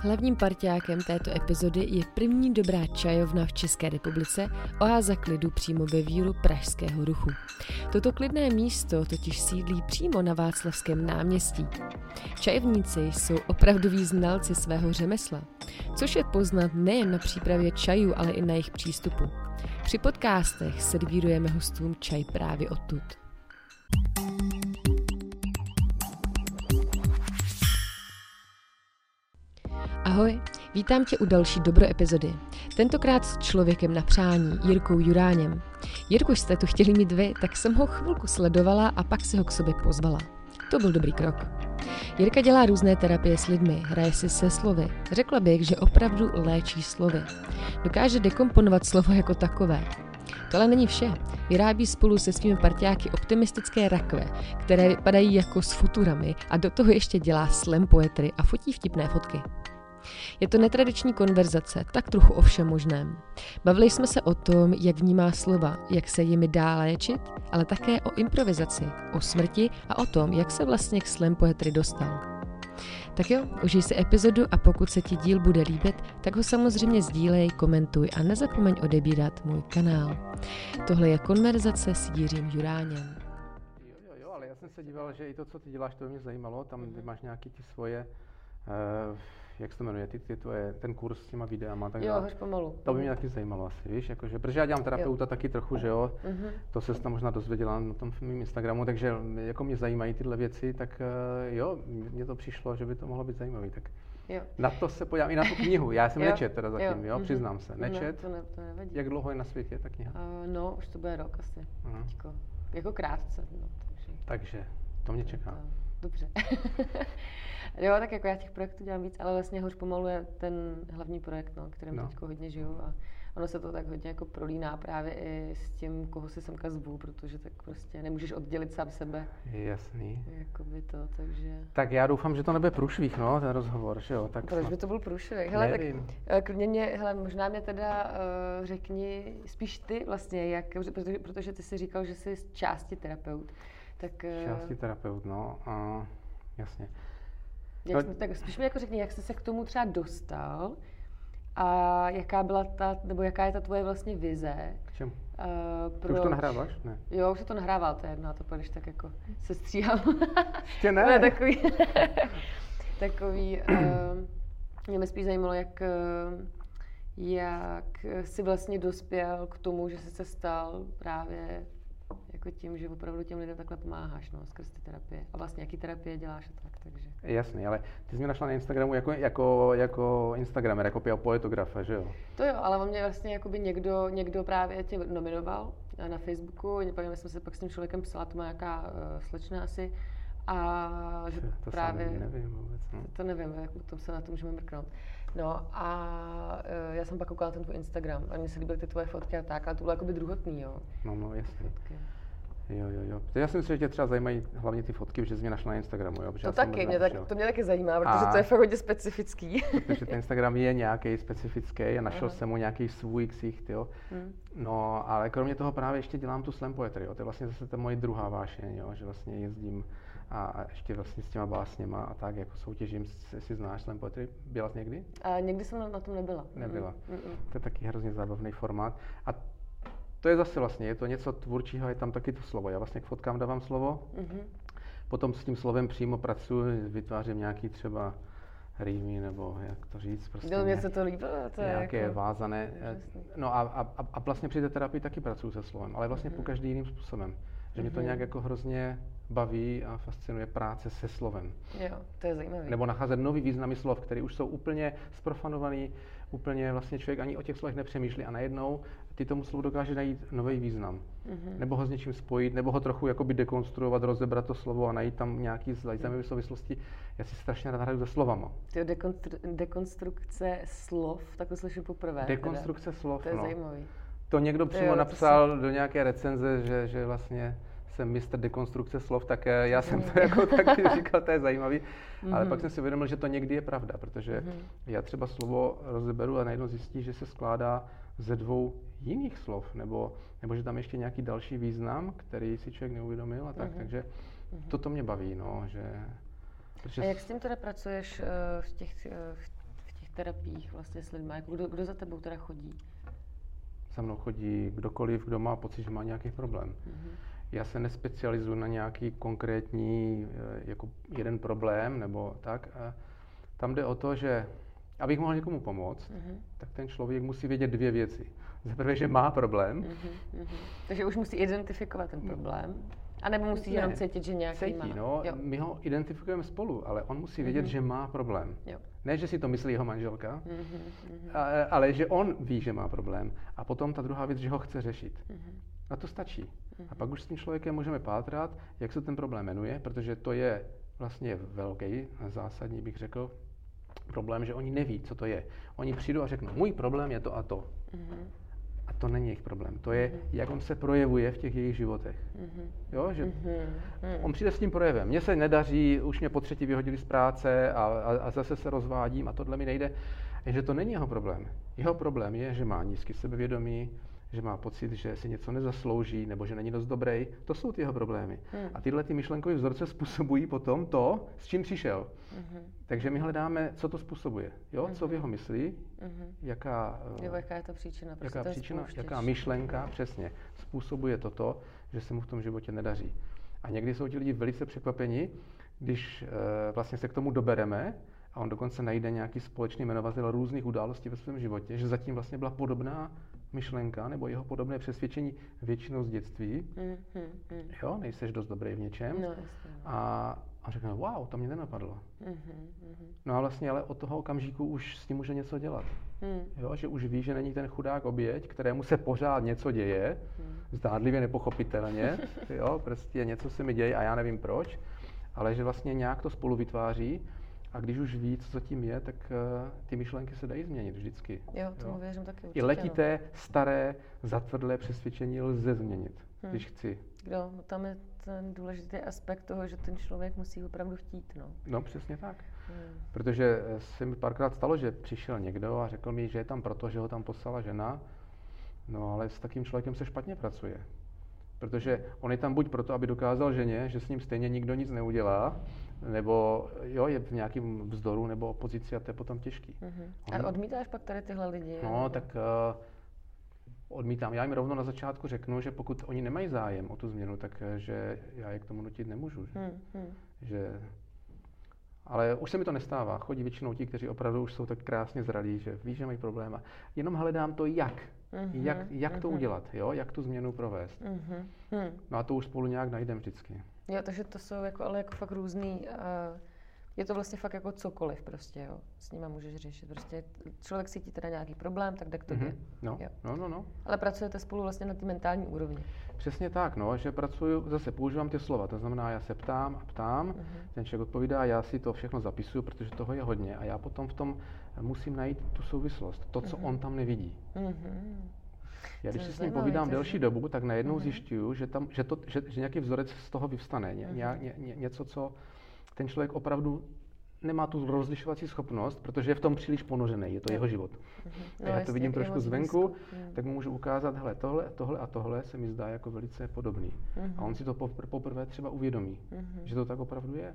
Hlavním parťákem této epizody je první dobrá čajovna v České republice, oáza klidu přímo ve víru pražského ruchu. Toto klidné místo totiž sídlí přímo na Václavském náměstí. Čajovníci jsou opravdoví znalci svého řemesla, což je poznat nejen na přípravě čajů, ale i na jejich přístupu. Při podcastech servírujeme hostům čaj právě odtud. Ahoj, vítám tě u další dobro epizody. Tentokrát s člověkem na přání, Jirkou Juráněm. Jirku jste tu chtěli mít vy, tak jsem ho chvilku sledovala a pak si ho k sobě pozvala. To byl dobrý krok. Jirka dělá různé terapie s lidmi, hraje si se slovy. Řekla bych, že opravdu léčí slovy. Dokáže dekomponovat slovo jako takové. To ale není vše. Vyrábí spolu se svými parťáky optimistické rakve, které vypadají jako s futurami a do toho ještě dělá slam poetry a fotí vtipné fotky. Je to netradiční konverzace, tak trochu o všem možném. Bavili jsme se o tom, jak vnímá slova, jak se jimi dá léčit, ale také o improvizaci, o smrti a o tom, jak se vlastně k slam poetry dostal. Tak jo, užij si epizodu a pokud se ti díl bude líbit, tak ho samozřejmě sdílej, komentuj a nezapomeň odebírat můj kanál. Tohle je konverzace s Jiřím Juráněm. Jo, ale já jsem se díval, že i to, co ty děláš, to mě zajímalo, tam ty máš nějaký ty svoje, jak se to jmenuje, ten kurz s těma videama, tak jo, hoř pomalu. To by mě taky zajímalo asi, víš, jakože, protože já dělám terapeuta taky trochu, že jo, to se tam možná dozvěděla na tom mým Instagramu, takže jako mě zajímají tyhle věci, tak jo, mně to přišlo, že by to mohlo být zajímavý, tak jo. Na to se podívám i na tu knihu, já jsem nečet teda zatím, jo, přiznám se, nečet. No, to nevadí. Jak dlouho je na světě ta kniha? No, už to bude rok asi, teďko, jako krátce, no, takže to mě čeká. Dobře. Jo, tak jako já těch projektů dělám víc, ale vlastně Hoř pomalu je ten hlavní projekt, no, kterým teďko hodně žiju a ono se to tak hodně jako prolíná právě i s tím, koho si semka zvu, protože tak prostě nemůžeš oddělit sám sebe. Jasný. Jakoby to, takže... Tak já doufám, že to nebude průšvih, no, ten rozhovor, že jo? Tak proč by to byl průšvih? Hele, tak klidně možná mě teda řekni spíš ty vlastně, protože ty jsi říkal, že jsi z části terapeut. Tak, části terapeut, no, jasně. Tak spíš mi jako řekni, jak jsi se k tomu třeba dostal a jaká je ta tvoje vlastně vize. K čemu? Ty už to nahráváš? Ne. Jo, už se to nahrával, to je jedno, a to když tak jako se stříhám. Ještě ne. takový mě mě spíš zajímalo, jak jsi vlastně dospěl k tomu, že jsi se stal právě jako tím, že opravdu těm lidem takhle pomáháš, no, skrz ty terapie. A vlastně jaký terapie děláš a tak, takže. Jasný, ale ty jsi mě našla na Instagramu jako Instagramer, jako poetografa, že jo? To jo, ale on mě vlastně jakoby někdo právě tě nominoval na Facebooku, my jsme se pak s tím člověkem psala, to má nějaká slečna asi, a že to právě... To nevím vůbec, no. To nevím, jak to se na to můžeme mrknout. No a já jsem pak koukala ten tvůj Instagram a mně se líbily ty tvoje fotky a tak, ale to bylo jakoby druhotný, jo? No, jasně. Fotky. Jo. Já si myslím, že tě třeba zajímají hlavně ty fotky, že jsi mě našla na Instagramu, jo? To taky, to mě taky zajímá, protože to je fakt hodně specifický. Protože ten Instagram je nějaký specifický a našel jsem mu nějaký svůj ksicht, jo. No, ale kromě toho právě ještě dělám tu slam poetry, jo. To je vlastně zase ta moje druhá vášeň, jo, že vlastně jezdím a ještě vlastně s těma básněma a tak jako soutěžím, jestli znáš slam poetry, byla jsi někdy? Někdy jsem na tom nebyla. Nebyla. To je taky hrozně zábavný formát. A to je zase vlastně, je to něco tvůrčího, je tam taky to slovo. Já vlastně k fotkám dávám slovo, potom s tím slovem přímo pracuji, vytvářím nějaký třeba rýmy, nebo jak to říct, prostě mně se to líbilo, to je nějaké jako vázané. No a vlastně při té terapii taky pracuji se slovem, ale vlastně po každý jiným způsobem. Že mě to nějak jako hrozně baví a fascinuje práce se slovem. Jo, to je zajímavé. Nebo nacházet nový významy slov, které už jsou úplně zprofanovaný, úplně vlastně člověk ani o těch slovech nepřemýšlí a najednou ty tomu slovu dokáže najít nový význam. Nebo ho s něčím spojit, nebo ho trochu jakoby dekonstruovat, rozebrat to slovo a najít tam nějaký zajímavé souvislosti. Já si strašně rád hraju se slovama. Dekonstrukce slov, tak to slyším poprvé. Dekonstrukce slov, to je zajímavý. To někdo přímo napsal do nějaké recenze, že vlastně jsem mistr dekonstrukce slov, tak já jsem to jako taky říkal, to je zajímavý. Ale pak jsem si uvědomil, že to někdy je pravda, protože já třeba slovo rozeberu a najednou zjistí, že se skládá ze dvou jiných slov, nebo že tam ještě nějaký další význam, který si člověk neuvědomil a tak. Takže toto mě baví, no, že... A jak s tím teda pracuješ v terapiích vlastně s lidmi? Jako kdo za tebou teda chodí? Za mnou chodí kdokoliv, kdo má pocit, že má nějaký problém. Já se nespecializuji na nějaký konkrétní jako jeden problém nebo tak. A tam jde o to, že abych mohl někomu pomoct, tak ten člověk musí vědět dvě věci. Za prvé, že má problém. Takže už musí identifikovat ten problém. A nebo musí jenom cítit, že nějaký má. No, my ho identifikujeme spolu, ale on musí vědět, že má problém. Jo. Ne, že si to myslí jeho manželka, ale že on ví, že má problém. A potom ta druhá věc, že ho chce řešit. A to stačí. A pak už s tím člověkem můžeme pátrat, jak se ten problém jmenuje, protože to je vlastně velký, zásadní bych řekl, problém, že oni neví, co to je. Oni přijdou a řeknou, můj problém je to a to. A to není jejich problém. To je, jak on se projevuje v těch jejich životech. Jo, že on přijde s tím projevem. Mně se nedaří, už mě po třetí vyhodili z práce a zase se rozvádím a tohle mi nejde. Jenže to není jeho problém. Jeho problém je, že má nízký sebevědomí, že má pocit, že si něco nezaslouží nebo že není dost dobrý. To jsou ty jeho problémy. A tyhle ty myšlenkové vzorce způsobují potom to, s čím přišel. Takže my hledáme, co to způsobuje. Jo? Co v jeho mysli, jaká je to příčina. Jaká myšlenka přesně způsobuje toto, že se mu v tom životě nedaří. A někdy jsou ti lidi velice překvapeni, když vlastně se k tomu dobereme a on dokonce najde nějaký společný jmenovatel různých událostí ve svém životě, že zatím vlastně byla podobná myšlenka nebo jeho podobné přesvědčení většinou z dětství. Jo, nejseš dost dobrý v něčem. No, a řekne, wow, to mě nenapadlo. No a vlastně ale od toho okamžiku už s tím může něco dělat. Jo, že už ví, že není ten chudák oběť, kterému se pořád něco děje, zdánlivě nepochopitelně, jo, prostě něco se mi děje a já nevím proč, ale že vlastně nějak to spolu vytváří. A když už ví, co zatím je, tak ty myšlenky se dají změnit vždycky. Jo, tomu věřím taky určitě. I letité, staré, zatvrdlé přesvědčení lze změnit, když chci. No, tam je ten důležitý aspekt toho, že ten člověk musí opravdu chtít. No, přesně tak. Protože se mi párkrát stalo, že přišel někdo a řekl mi, že je tam proto, že ho tam poslala žena. No, ale s takým člověkem se špatně pracuje. Protože on je tam buď proto, aby dokázal ženě, že s ním stejně nikdo nic neudělá, nebo jo, je v nějakém vzdoru nebo opozici a to je potom těžký. A odmítáš pak tady tyhle lidi? No, tak odmítám. Já jim rovnou na začátku řeknu, že pokud oni nemají zájem o tu změnu, tak že já je k tomu nutit nemůžu. Ale už se mi to nestává. Chodí většinou ti, kteří opravdu už jsou tak krásně zralí, že ví, že mají problém. Jenom hledám to jak. Jak to udělat, jo? Jak tu změnu provést. No a to už spolu nějak najdeme vždycky. Jo, takže to jsou ale jako fakt různý, je to vlastně fakt jako cokoliv prostě, jo. S nima můžeš řešit. Prostě člověk cítí teda nějaký problém, tak jde k tobě. No. Ale pracujete spolu vlastně na té mentální úrovni. Přesně tak, že používám ty slova, to znamená, já se ptám a ptám, ten člověk odpovídá, já si to všechno zapisuju, protože toho je hodně a já potom v tom musím najít tu souvislost, to, co on tam nevidí. Já když si s ním povídám delší dobu, tak najednou zjišťuju, že nějaký vzorec z toho vyvstane, něco, co ten člověk opravdu nemá tu rozlišovací schopnost, protože je v tom příliš ponořený, je to jeho život. A já to vidím trošku zvenku, tak mu můžu ukázat, hele, tohle a tohle se mi zdá jako velice podobný. A on si to poprvé třeba uvědomí, že to tak opravdu je.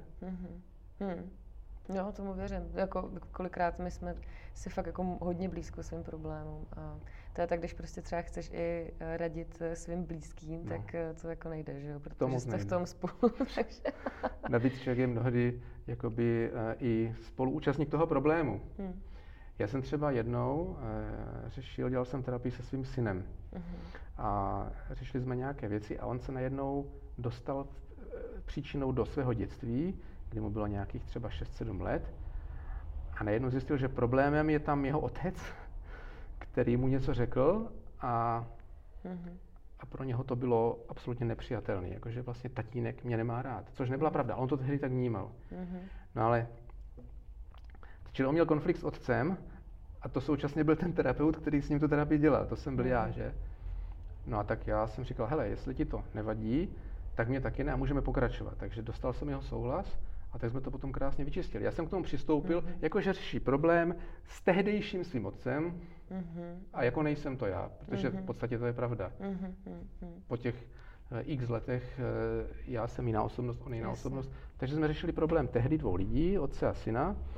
Jo, tomu věřím. Jako kolikrát my jsme si fakt jako hodně blízko svým problémům. A to je tak, když prostě třeba chceš i radit svým blízkým, tak to jako nejde, že jo? Protože jste v tom spolu. Takže... Navíc člověk je mnohdy jakoby i spoluúčastník toho problému. Já jsem třeba jednou dělal jsem terapii se svým synem. A řešili jsme nějaké věci a on se najednou dostal příčinou do svého dětství, kdy mu bylo nějakých třeba 6-7 let a najednou zjistil, že problémem je tam jeho otec, který mu něco řekl a pro něho to bylo absolutně nepřijatelné, jakože vlastně tatínek mě nemá rád, což nebyla pravda, on to tehdy tak vnímal. No ale, čili on měl konflikt s otcem a to současně byl ten terapeut, který s ním tu terapii dělal, to jsem byl já, že? No a tak já jsem říkal, hele, jestli ti to nevadí, tak mě taky ne a můžeme pokračovat. Takže dostal jsem jeho souhlas a tak jsme to potom krásně vyčistili. Já jsem k tomu přistoupil, jakože řeší problém s tehdejším svým otcem a jako nejsem to já, protože v podstatě to je pravda. Po těch x letech já jsem jiná osobnost, on jiná osobnost. Takže jsme řešili problém tehdy 2 lidí, otce a syna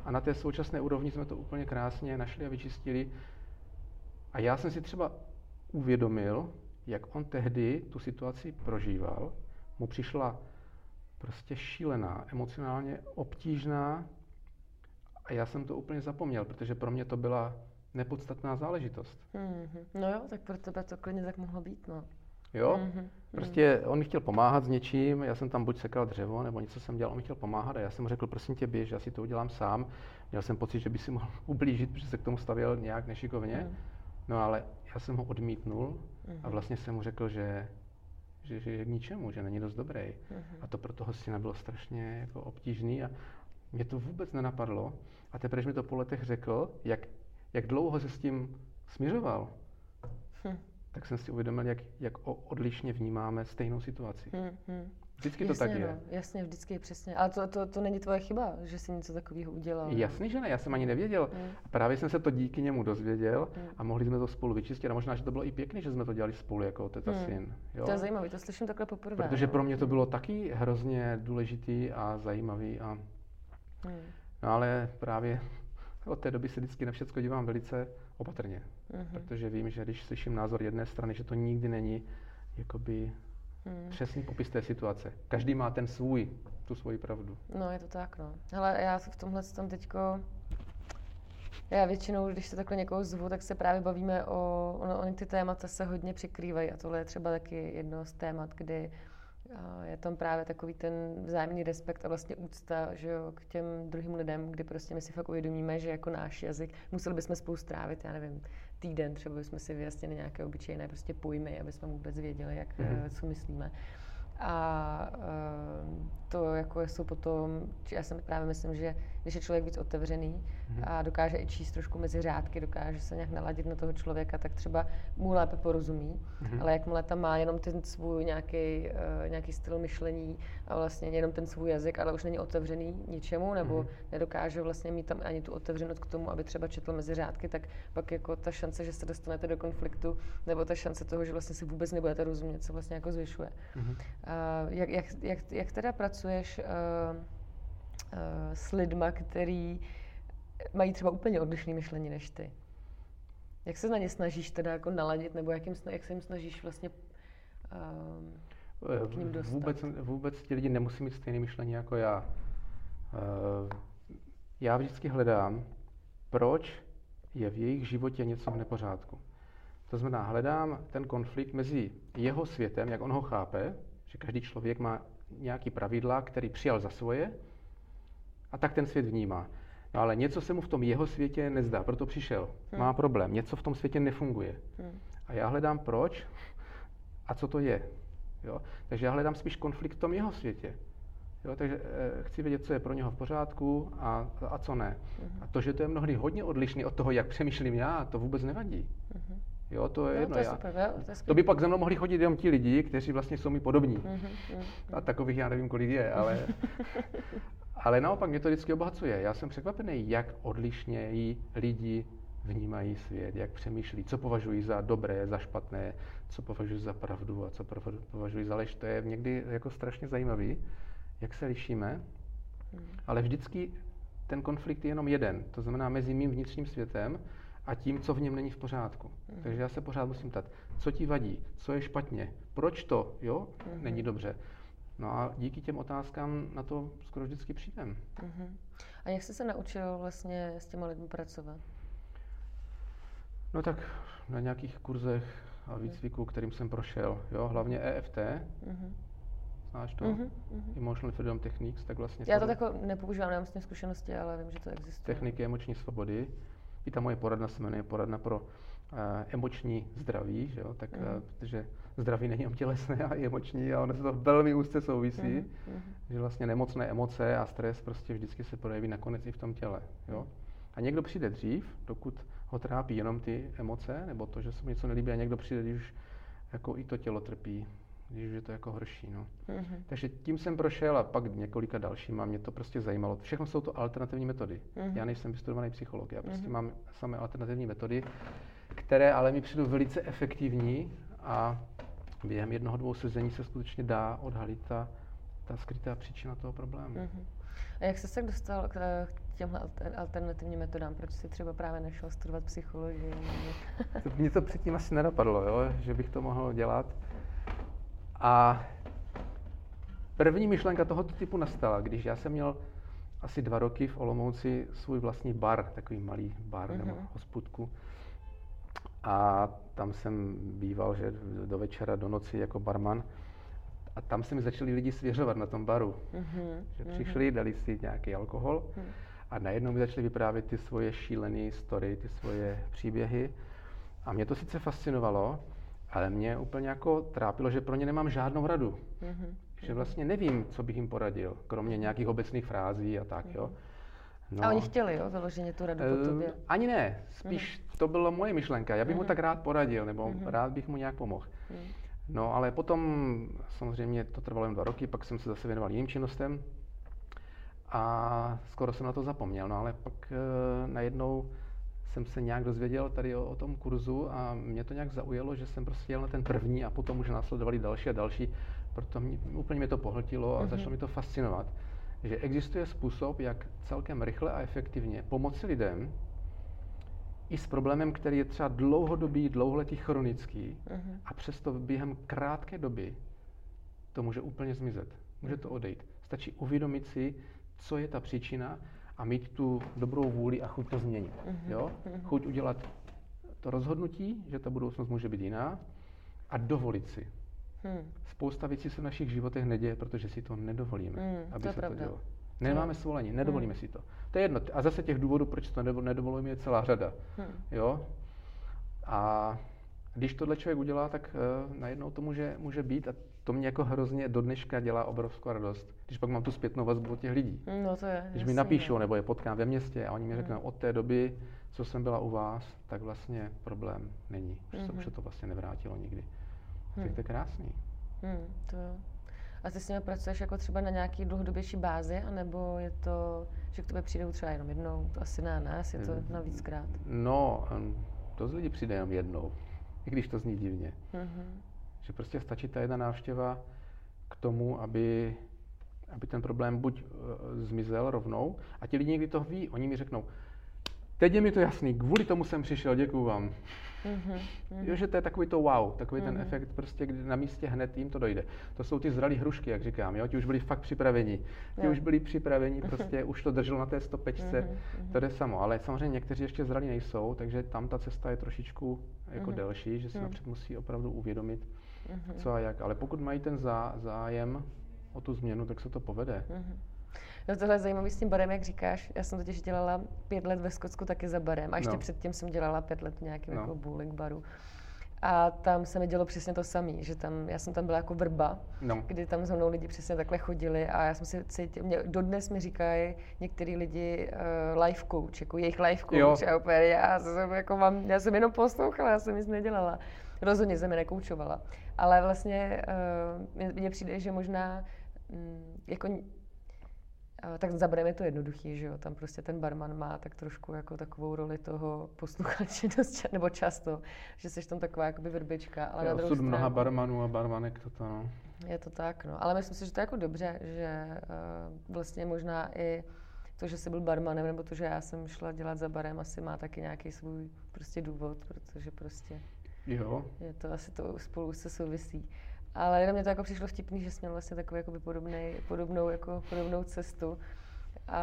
A na té současné úrovni jsme to úplně krásně našli a vyčistili. A já jsem si třeba uvědomil, jak on tehdy tu situaci prožíval. Mu přišla prostě šílená, emocionálně obtížná a já jsem to úplně zapomněl, protože pro mě to byla nepodstatná záležitost. No jo, tak pro tebe to klidně tak mohlo být, no. Jo? Prostě on mi chtěl pomáhat s něčím, já jsem tam buď sekal dřevo, nebo něco jsem dělal, on mi chtěl pomáhat a já jsem mu řekl, prosím tě, běž, já si to udělám sám. Měl jsem pocit, že by si mohl ublížit, protože se k tomu stavěl nějak nešikovně. No ale já jsem ho odmítnul a vlastně jsem mu řekl, že je k ničemu, že není dost dobrý. A to pro toho syna bylo strašně jako obtížný a mě to vůbec nenapadlo. A teprve, když mi to po letech řekl, jak dlouho se s tím smiřoval, tak jsem si uvědomil, jak odlišně vnímáme stejnou situaci. Vždycky to tak je. No, jasně, vždycky je přesně. Ale to není tvoje chyba, že jsi něco takového udělal. Jasný, že ne, já jsem ani nevěděl. A právě jsem se to díky němu dozvěděl a mohli jsme to spolu vyčistit. A možná, že to bylo i pěkný, že jsme to dělali spolu jako otec a syn. Jo? To je zajímavé, to slyším takhle poprvé. Protože pro mě to bylo taky hrozně důležitý a zajímavý. No ale právě od té doby se vždycky na všechno dívám velice opatrně. Protože vím, že když slyším názor jedné strany, že to nikdy není jakoby přesný popis té situace. Každý má tu svoji pravdu. No, je to tak, no. Hele, já v tomhle tom teďko, já většinou, když se takhle někoho zvu, tak se právě bavíme ony ty témata se hodně překrývají a tohle je třeba taky jedno z témat, kdy je tam právě takový ten vzájemný respekt a vlastně úcta, že jo, k těm druhým lidem, kdy prostě my si fakt uvědomíme, že jako náš jazyk museli bychom spolu strávit, já nevím, týden, třeba bychom si vyjasnili nějaké obyčejné prostě pojmy, aby jsme vůbec věděli, co myslíme. A to jako jsou potom, já si právě myslím, že když je člověk víc otevřený a dokáže i číst trošku mezi řádky, dokáže se nějak naladit na toho člověka, tak třeba mu lépe porozumí, ale jakmile tam má jenom ten svůj nějaký styl myšlení a vlastně jenom ten svůj jazyk, ale už není otevřený ničemu, nebo nedokáže vlastně mít tam ani tu otevřenost k tomu, aby třeba četl mezi řádky, tak pak jako ta šance, že se dostanete do konfliktu, nebo ta šance toho, že vlastně si vůbec nebudete rozumět, se vlastně jako zvyšuje. Jak teda pracuješ s lidma, který mají třeba úplně odlišné myšlení než ty? Jak se na ně snažíš teda jako naladit, nebo jak se jim snažíš vlastně k ním dostat? Vůbec ti lidi nemusí mít stejné myšlení jako já. Já vždycky hledám, proč je v jejich životě něco v nepořádku. To znamená, hledám ten konflikt mezi jeho světem, jak on ho chápe, že každý člověk má nějaký pravidla, který přijal za svoje a tak ten svět vnímá. No ale něco se mu v tom jeho světě nezdá, proto přišel. Má problém, něco v tom světě nefunguje. A já hledám proč a co to je. Jo? Takže já hledám spíš konflikt v tom jeho světě. Jo? Takže chci vědět, co je pro něho v pořádku a co ne. A to, že to je mnohdy hodně odlišný od toho, jak přemýšlím já, to vůbec nevadí. Jo, to je jedno. To je super, to by pak za mnou mohli chodit jenom ti lidi, kteří vlastně jsou mi podobní. A takových já nevím, kolik je, ale naopak mě to vždycky obohacuje. Já jsem překvapený, jak odlišně lidi vnímají svět, jak přemýšlí, co považují za dobré, za špatné, co považují za pravdu a co považují za lež. To je někdy jako strašně zajímavý, jak se lišíme, ale vždycky ten konflikt je jenom jeden. To znamená mezi mým vnitřním světem a tím, co v něm není v pořádku. Takže já se pořád musím ptát, co ti vadí, co je špatně, proč to, jo, není dobře. No a díky těm otázkám na to skoro vždycky přijdem. A jak jsi se naučil vlastně s těma lidmi pracovat? No tak na nějakých kurzech a výcviku, kterým jsem prošel, jo, hlavně EFT, znáš to? Emotional Freedom Techniques, tak vlastně... Já to jako nepoužívám, nemám s tím zkušenosti, ale vím, že to existuje. Techniky emoční svobody. I ta moje poradna se jmenuje poradna pro emoční zdraví, že jo? Tak, protože zdraví není tělesné a i emoční a ono se to velmi úzce souvisí, že vlastně nemocné emoce a stres prostě vždycky se projeví nakonec i v tom těle. Jo? A někdo přijde dřív, dokud ho trápí jenom ty emoce, nebo to, že se mu něco nelíbí, a někdo přijde, když už jako i to tělo trpí, když už je to jako horší. No. Takže tím jsem prošel a pak několika dalšíma, mě to prostě zajímalo. Všechno jsou to alternativní metody. Já nejsem vystudovaný psycholog, já prostě mám samé alternativní metody, které ale mi přijdou velice efektivní a během 1-2 sezení se skutečně dá odhalit ta skrytá příčina toho problému. A jak jsi se dostal k těmhle alternativním metodám? Proč jsi třeba právě nešel studovat psychologii? Mně to předtím asi nenapadlo, jo? Že bych to mohl dělat. A první myšlenka tohoto typu nastala, když já jsem měl asi 2 roky v Olomouci svůj vlastní bar, takový malý bar nebo hospůdku. A tam jsem býval, že do večera, do noci jako barman. A tam se mi začali lidi svěřovat na tom baru. Že přišli, dali si nějaký alkohol a najednou mi začali vyprávět ty svoje šílené story, ty svoje příběhy. A mě to sice fascinovalo, ale mě úplně jako trápilo, že pro ně nemám žádnou radu. Že vlastně nevím, co bych jim poradil, kromě nějakých obecných frází a tak, jo. No. A oni chtěli, jo, vyloženě tu radu po tobě? Ani ne, spíš to byla moje myšlenka. Já bych mu tak rád poradil, nebo rád bych mu nějak pomohl. No, ale potom samozřejmě to trvalo jen 2 roky, pak jsem se zase věnoval jiným činnostem a skoro jsem na to zapomněl. No, ale pak najednou jsem se nějak dozvěděl tady o tom kurzu a mě to nějak zaujalo, že jsem prostě jel na ten první a potom už následovali další a další, proto úplně mě to pohltilo a začalo mi to fascinovat, že existuje způsob, jak celkem rychle a efektivně pomoci lidem i s problémem, který je třeba dlouhodobý, dlouholetý, chronický a přesto během krátké doby to může úplně zmizet. Může to odejít. Stačí uvědomit si, co je ta příčina a mít tu dobrou vůli a chuť to změnit. Jo? Chuť udělat to rozhodnutí, že ta budoucnost může být jiná a dovolit si. Spousta věcí se v našich životech neděje, protože si to nedovolíme, aby se to dělo. Nemáme svolení, nedovolíme si to. To je jedno. A zase těch důvodů, proč to nedovolujeme, je celá řada. Jo? A když tohle člověk udělá, tak najednou to může být a to mě jako hrozně do dneška dělá obrovskou radost. Když pak mám tu zpětnou vazbu od těch lidí. No to je, když mi napíšou, nebo je potkám ve městě a oni mi řeknou, od té doby, co jsem byla u vás, tak vlastně problém není. Už se to vlastně nevrátilo nikdy. Tak to je krásný. To jo. A ty s nimi pracuješ jako třeba na nějaký dlouhodobější bázi, anebo je to, že k tobě přijdou třeba jenom jednou? To asi ne, je to na víckrát. No, dost lidí přijde jenom jednou, i když to zní divně. Že prostě stačí ta jedna návštěva k tomu, aby ten problém buď zmizel rovnou, a ti lidi někdy to ví, oni mi řeknou, teď je mi to jasný, kvůli tomu jsem přišel, děkuju vám. Jo, že to je takový to wow, takový ten efekt, prostě, kdy na místě hned jim to dojde. To jsou ty zralý hrušky, jak říkám, jo, ti už byli fakt připraveni. Už byli připraveni, prostě už to drželo na té stopečce, to jde samo. Ale samozřejmě někteří ještě zralí nejsou, takže tam ta cesta je trošičku jako delší, že si napřed musí opravdu uvědomit, co a jak. Ale pokud mají ten zájem o tu změnu, tak se to povede. No tohle je zajímavý s tím barem, jak říkáš. Já jsem totiž dělala 5 let ve Skotsku taky za barem a ještě předtím jsem dělala 5 let v nějakém jako bowling baru. A tam se mi dělo přesně to samé, že já jsem tam byla jako vrba, kdy tam za mnou lidi přesně takhle chodili a já jsem si cítila, dodnes mi říkají některý lidi life coach, jako jejich life coach a úplně já jsem jenom poslouchala, já jsem nic nedělala. Rozhodně jsem je nekoučovala. Ale vlastně mně přijde, že možná jako tak za barem je to jednoduchý, že jo, tam prostě ten barman má tak trošku jako takovou roli toho posluchače nebo často, že jsi tam taková jakoby vrbička, ale na druhou stranu mnoha barmanů a barmanek toto, no. Je to tak, no, ale myslím si, že to je jako dobře, že vlastně možná i to, že jsi byl barmanem, nebo to, že já jsem šla dělat za barem, asi má taky nějaký svůj prostě důvod, protože prostě je to asi to spolu se souvisí. Ale jenom mě to jako přišlo vtipný, že jsi měl vlastně takový jakoby podobnou cestu. A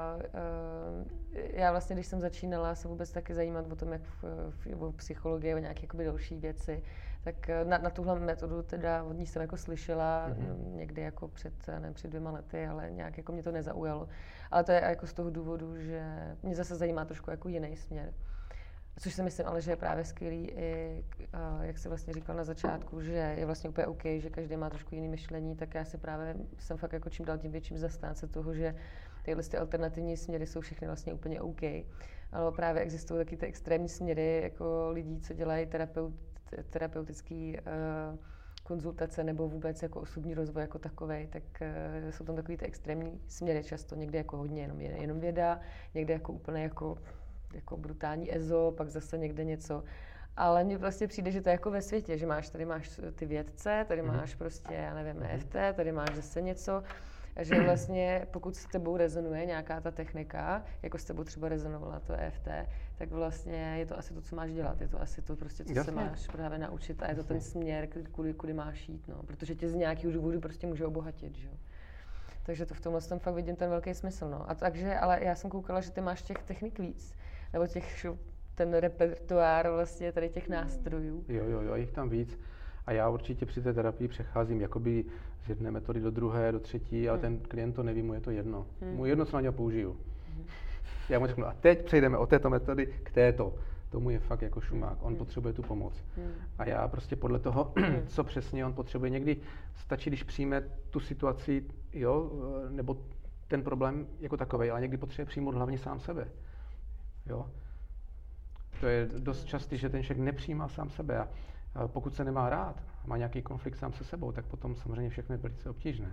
já vlastně, když jsem začínala se vůbec taky zajímat o tom, jak o psychologii, o nějaké jakoby další věci, tak na tuhle metodu teda od ní jsem jako slyšela někdy jako před 2 lety, ale nějak jako mě to nezaujalo. Ale to je jako z toho důvodu, že mě zase zajímá trošku jako jiný směr. Což si myslím, ale že je právě skvělý i, jak jsi vlastně říkal na začátku, že je vlastně úplně OK, že každý má trošku jiný myšlení, tak já jsem fakt jako čím dál tím větším zastánce toho, že tyhle alternativní směry jsou všechny vlastně úplně OK. Ale právě existují taky ty extrémní směry jako lidí, co dělají terapeutický konzultace nebo vůbec jako osobní rozvoj jako takovej, tak jsou tam takový ty extrémní směry často, někdy jako hodně jenom věda, někdy jako úplně jako brutální EZO, pak zase někde něco. Ale mně vlastně přijde, že to je jako ve světě, že tady máš ty vědce, tady máš prostě, já nevím, EFT, tady máš zase něco. A že vlastně pokud s tebou rezonuje nějaká ta technika, jako s tebou třeba rezonovala to EFT, tak vlastně je to asi to, co máš dělat. Je to asi to prostě, co se máš právě naučit a je to ten směr, kudy máš jít, no. Protože tě z nějakého důvodu prostě může obohatit, že jo. Takže to v tomhle tom fakt vidím ten velký smysl, no. A takže, ale já jsem koukala, že ty máš těch technik víc, nebo ten repertoár vlastně tady těch nástrojů. Jo, jich tam víc. A já určitě při té terapii přecházím jakoby z jedné metody do druhé, do třetí, ale ten klient to neví, mu je to jedno. Mu jedno, co na něho použiju. Já mu řeknu, a teď přejdeme od této metody k této. Tomu je fakt jako šumák, on potřebuje tu pomoc. A já prostě podle toho, co přesně on potřebuje, někdy stačí, když přijme tu situaci, jo, nebo ten problém jako takovej, ale někdy potřebuje přijmout hlavně sám sebe. Jo. To je dost častý, že ten člověk nepřijímá sám sebe a pokud se nemá rád, má nějaký konflikt sám se sebou, tak potom samozřejmě všechno je velice obtížné.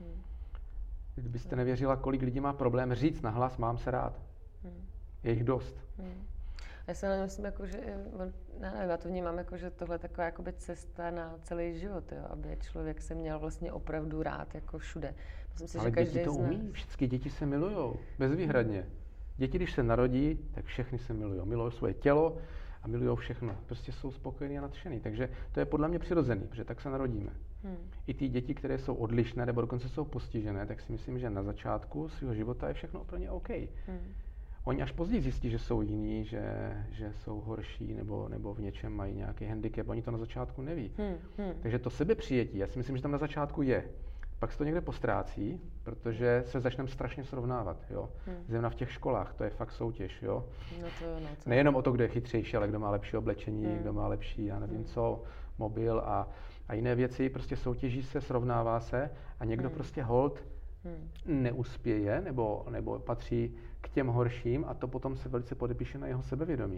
Kdybyste nevěřila, kolik lidí má problém říct nahlas, mám se rád. Je jich dost. Já se na myslím, jako, že já to vnímám jako, že tohle je taková jakoby cesta na celý život, jo, aby člověk se měl vlastně opravdu rád, jako všude. Myslím si, ale že děti to umí, všechny děti se milujou, bezvýhradně. Děti, když se narodí, tak všechny se milujou. Milují svoje tělo a milují všechno. Prostě jsou spokojení a nadšený. Takže to je podle mě přirozený, protože tak se narodíme. I ty děti, které jsou odlišné nebo dokonce jsou postižené, tak si myslím, že na začátku svého života je všechno úplně OK. Oni až později zjistí, že jsou jiní, že jsou horší nebo v něčem mají nějaký handicap. Oni to na začátku neví. Takže to sebepřijetí, já si myslím, že tam na začátku je. Pak se to někde postrácí, protože se začneme strašně srovnávat, jo. Zejména v těch školách, to je fakt soutěž, jo. Nejenom o to, kdo je chytřejší, ale kdo má lepší oblečení, kdo má lepší, já nevím co, mobil a jiné věci, prostě soutěží se, srovnává se a někdo prostě hold neuspěje nebo patří k těm horším a to potom se velice podepíše na jeho sebevědomí.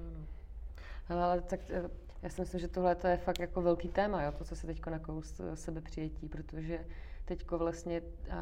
Ale tak já si myslím, že tohle je fakt jako velký téma, jo, to, co se teďko nakous sebepřijetí, protože teďko vlastně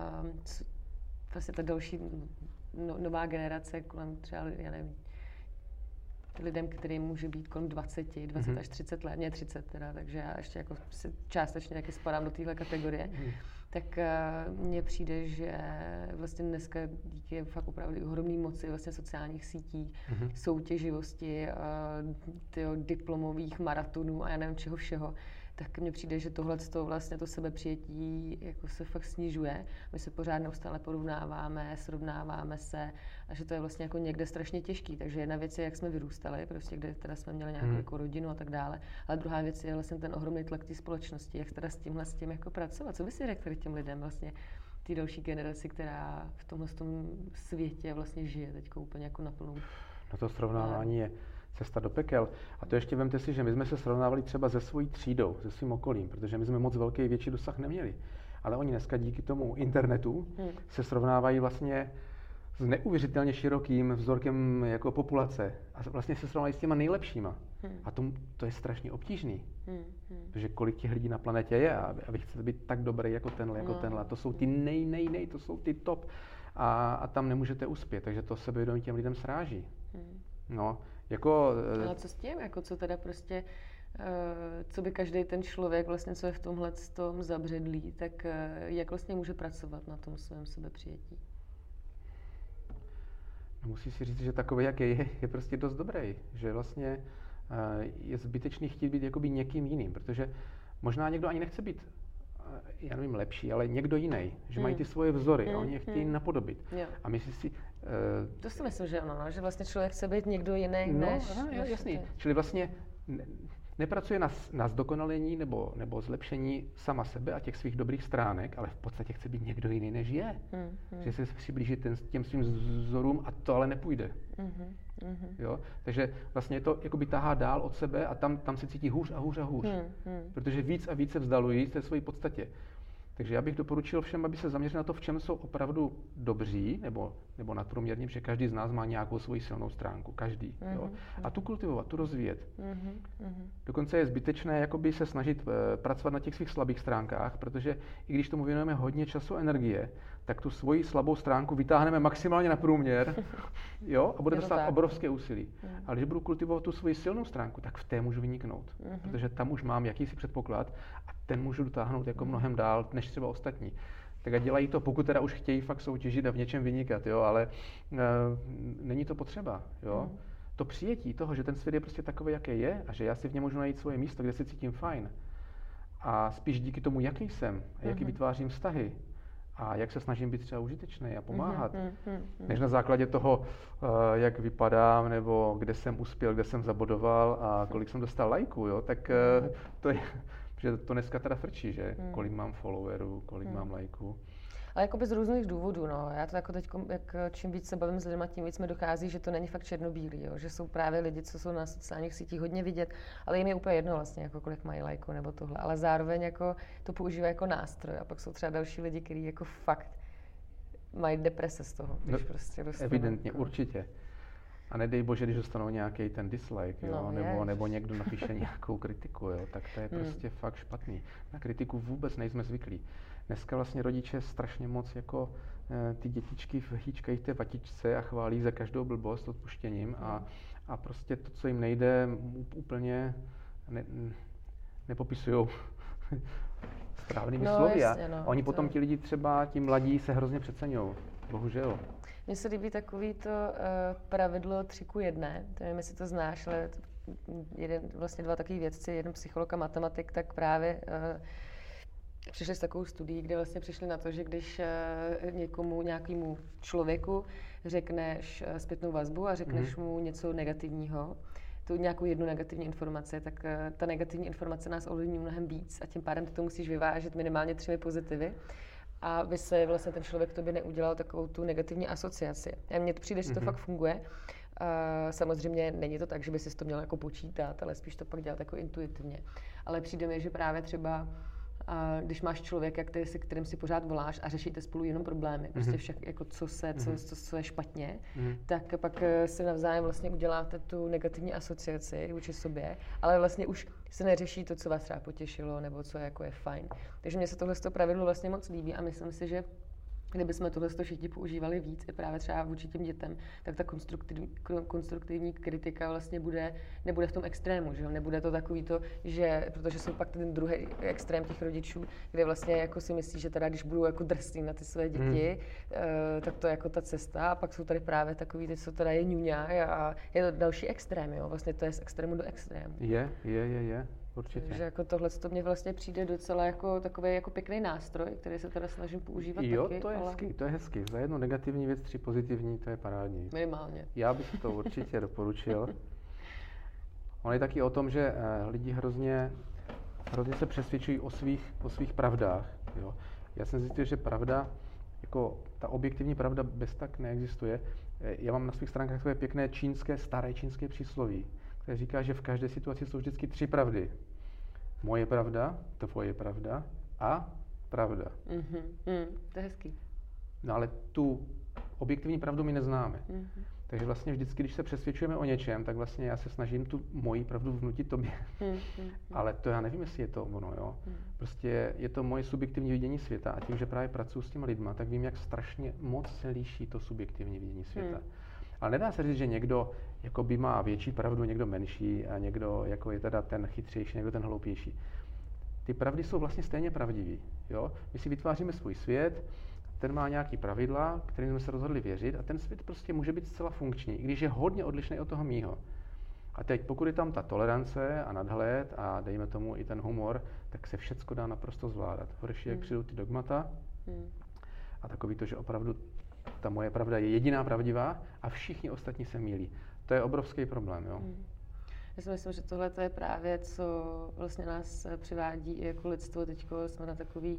ta další nová generace kolem třeba, já nevím, lidem, kterým může být kolem 20 až 30 let, mě 30 teda, takže já ještě jako si částečně taky spadám do téhle kategorie, tak mně přijde, že vlastně dneska díky fakt opravdu ohromné moci vlastně sociálních sítí, soutěživosti, diplomových maratonů a já nevím čeho všeho, tak mně přijde, že tohleto vlastně to sebepřijetí jako se fakt snižuje. My se pořád neustále porovnáváme, srovnáváme se a že to je vlastně jako někde strašně těžký. Takže jedna věc je, jak jsme vyrůstali, prostě kde teda jsme měli nějakou jako rodinu a tak dále, ale druhá věc je vlastně ten ohromný tlak té společnosti, jak teda s tím jako pracovat. Co by si řekl těm lidem vlastně, té další generaci, která v tomhle světě vlastně žije teď úplně jako naplnou? No to srovnávání je cesta do pekel. A to ještě vemte si, že my jsme se srovnávali třeba se svojí třídou, se svým okolím, protože my jsme moc větší dosah neměli. Ale oni dneska díky tomu internetu se srovnávají vlastně s neuvěřitelně širokým vzorkem jako populace. A vlastně se srovnávají s těma nejlepšíma. A to je strašně obtížný. Protože kolik těch lidí na planetě je a vy chcete být tak dobrý jako tenhle. A to jsou ty to jsou ty top. A tam nemůžete uspět, takže to sebevědomí těm lidem sráží. No, ale co s tím? Jako co teda prostě, co by každý ten člověk vlastně, co je v tomhle tom zabředlý, tak jak vlastně může pracovat na tom svém sebepřijetí? No, musí si říct, že takový, jak je prostě dost dobrý. Že vlastně je zbytečný chtít být jakoby někým jiným, protože možná někdo ani nechce být, já nevím, lepší, ale někdo jiný, že mají ty svoje vzory a oni je chtějí napodobit. Jo. A myslí si... To si myslím, že ano, že vlastně člověk chce být někdo jiný než... Jasný. Čili vlastně nepracuje na zdokonalení nebo zlepšení sama sebe a těch svých dobrých stránek, ale v podstatě chce být někdo jiný, než je. Že se přiblíží těm svým vzorům a to ale nepůjde. Jo? Takže vlastně to jakoby tahá dál od sebe a tam se cítí hůř a hůř a hůř. Protože víc a víc se vzdalují té své podstatě. Takže já bych doporučil všem, aby se zaměřili na to, v čem jsou opravdu dobří, nebo nadprůměrní, protože každý z nás má nějakou svoji silnou stránku. Každý. Jo? A tu kultivovat, tu rozvíjet. Dokonce je zbytečné jakoby se snažit pracovat na těch svých slabých stránkách, protože i když tomu věnujeme hodně času a energie, tak tu svoji slabou stránku vytáhneme maximálně na průměr, jo? A bude to stát obrovské úsilí. Ale když budu kultivovat tu svoji silnou stránku, tak v té můžu vyniknout. Protože tam už mám jakýsi předpoklad a ten můžu dotáhnout jako mnohem dál, než třeba ostatní. tak a dělají to, pokud teda už chtějí fakt soutěžit a v něčem vynikat, jo, ale není to potřeba, jo. To přijetí toho, že ten svět je prostě takový, jaký je a že já si v něm můžu najít svoje místo, kde se cítím fajn. A spíš díky tomu, jaký jsem, a jaký vytvářím vztahy a jak se snažím být třeba užitečný a pomáhat, než na základě toho, jak vypadám, nebo kde jsem uspěl, kde jsem zabodoval a kolik jsem dostal lajků, jo, tak to je, že to dneska teda frčí, že kolik mám followerů, kolik mám lajků. Ale jakoby z různých důvodů, no. Já to jako teď, čím víc se bavím s lidmi, tím víc mi dochází, že to není fakt černobílý, jo. Že jsou právě lidi, co jsou na sociálních sítích hodně vidět, ale jim je úplně jedno vlastně, jako kolik mají lajků nebo tohle. Ale zároveň jako to používají jako nástroj a pak jsou třeba další lidi, kteří jako fakt mají deprese z toho, když prostě dostanou. Evidentně, jako... určitě. A nedej bože, když dostanou nějaký ten dislike, jo, nebo někdo napíše nějakou kritiku, jo, tak to je prostě fakt špatný. Na kritiku vůbec nejsme zvyklí. Dneska vlastně rodiče strašně moc jako ty dětičky hýčkají v té vatičce a chválí za každou blbost s odpuštěním a prostě to, co jim nejde, úplně nepopisujou správnými slovy. Jasně, Oni potom ti lidi třeba, ti mladí se hrozně přeceňují. Bohužel. Mně se líbí takový to pravidlo 3:1, to nevím, jestli to znáš, ale vlastně dva takový vědci, jeden psycholog a matematik, tak právě přišli s takovou studií, kde vlastně přišli na to, že když nějakému člověku řekneš zpětnou vazbu a řekneš mu něco negativního, tu nějakou jednu negativní informaci, tak ta negativní informace nás ovlivní mnohem víc a tím pádem ty to musíš vyvážet minimálně 3 pozitivy. A by se vlastně ten člověk tobě neudělal takovou tu negativní asociaci. A mně přijde, že to fakt funguje. Samozřejmě není to tak, že by si to měl jako počítat, ale spíš to pak dělat jako intuitivně. Ale přijde mi, že právě třeba když máš člověka, kterým si pořád voláš a řešíte spolu jenom problémy, prostě však jako co je špatně, tak pak si navzájem vlastně uděláte tu negativní asociaci vůči sobě, ale vlastně už se neřeší to, co vás třeba potěšilo, nebo co jako je fajn. Takže mně se tohle pravidlo vlastně moc líbí a myslím si, že kdybychom tohle všichni používali víc, i právě třeba vůči těm dětem, tak ta konstruktivní kritika vlastně nebude v tom extrému, že jo? Nebude to takový to, že, protože jsou pak ten druhý extrém těch rodičů, kde vlastně jako si myslí, že teda když budou jako drsný na ty své děti, tak to je jako ta cesta a pak jsou tady právě takový ty, co teda je ňuňa a je to další extrém, jo? Vlastně to je z extrému do extrému. Je. Určitě. Takže jako tohle to mně vlastně přijde docela jako takový jako pěkný nástroj, který se teda snažím používat taky. Jo, to je hezký. Za jednu negativní věc 3 pozitivní, to je parádní. Minimálně. Já bych to určitě doporučil. On je taky o tom, že lidi hrozně se přesvědčují o svých pravdách. Jo. Já jsem zjistil, že pravda, jako ta objektivní pravda bez tak neexistuje. Já mám na svých stránkách takové pěkné staré čínské přísloví, které říká, že v každé situaci jsou vždycky 3 pravdy. Moje pravda, tvoje pravda a pravda. To je hezký. No ale tu objektivní pravdu my neznáme. Takže vlastně vždycky, když se přesvědčujeme o něčem, tak vlastně já se snažím tu moji pravdu vnutit tobě. Ale to já nevím, jestli je to ono, jo. Prostě je to moje subjektivní vidění světa a tím, že právě pracuji s těma lidma, tak vím, jak strašně moc se liší to subjektivní vidění světa. Ale nedá se říct, že někdo jakoby má větší pravdu, někdo menší a někdo jako je teda ten chytřejší, někdo ten hloupější. Ty pravdy jsou vlastně stejně pravdivý. Jo? My si vytváříme svůj svět, ten má nějaký pravidla, kterým jsme se rozhodli věřit a ten svět prostě může být zcela funkční, i když je hodně odlišný od toho mýho. A teď, pokud je tam ta tolerance a nadhled a dejme tomu i ten humor, tak se všecko dá naprosto zvládat. Horší, jak přijdou ty dogmata a takový to, že opravdu ta moje pravda je jediná pravdivá a všichni ostatní se mýlí. To je obrovský problém, jo. Já si myslím, že tohle je právě, co vlastně nás přivádí i jako lidstvo. Teďko jsme na takový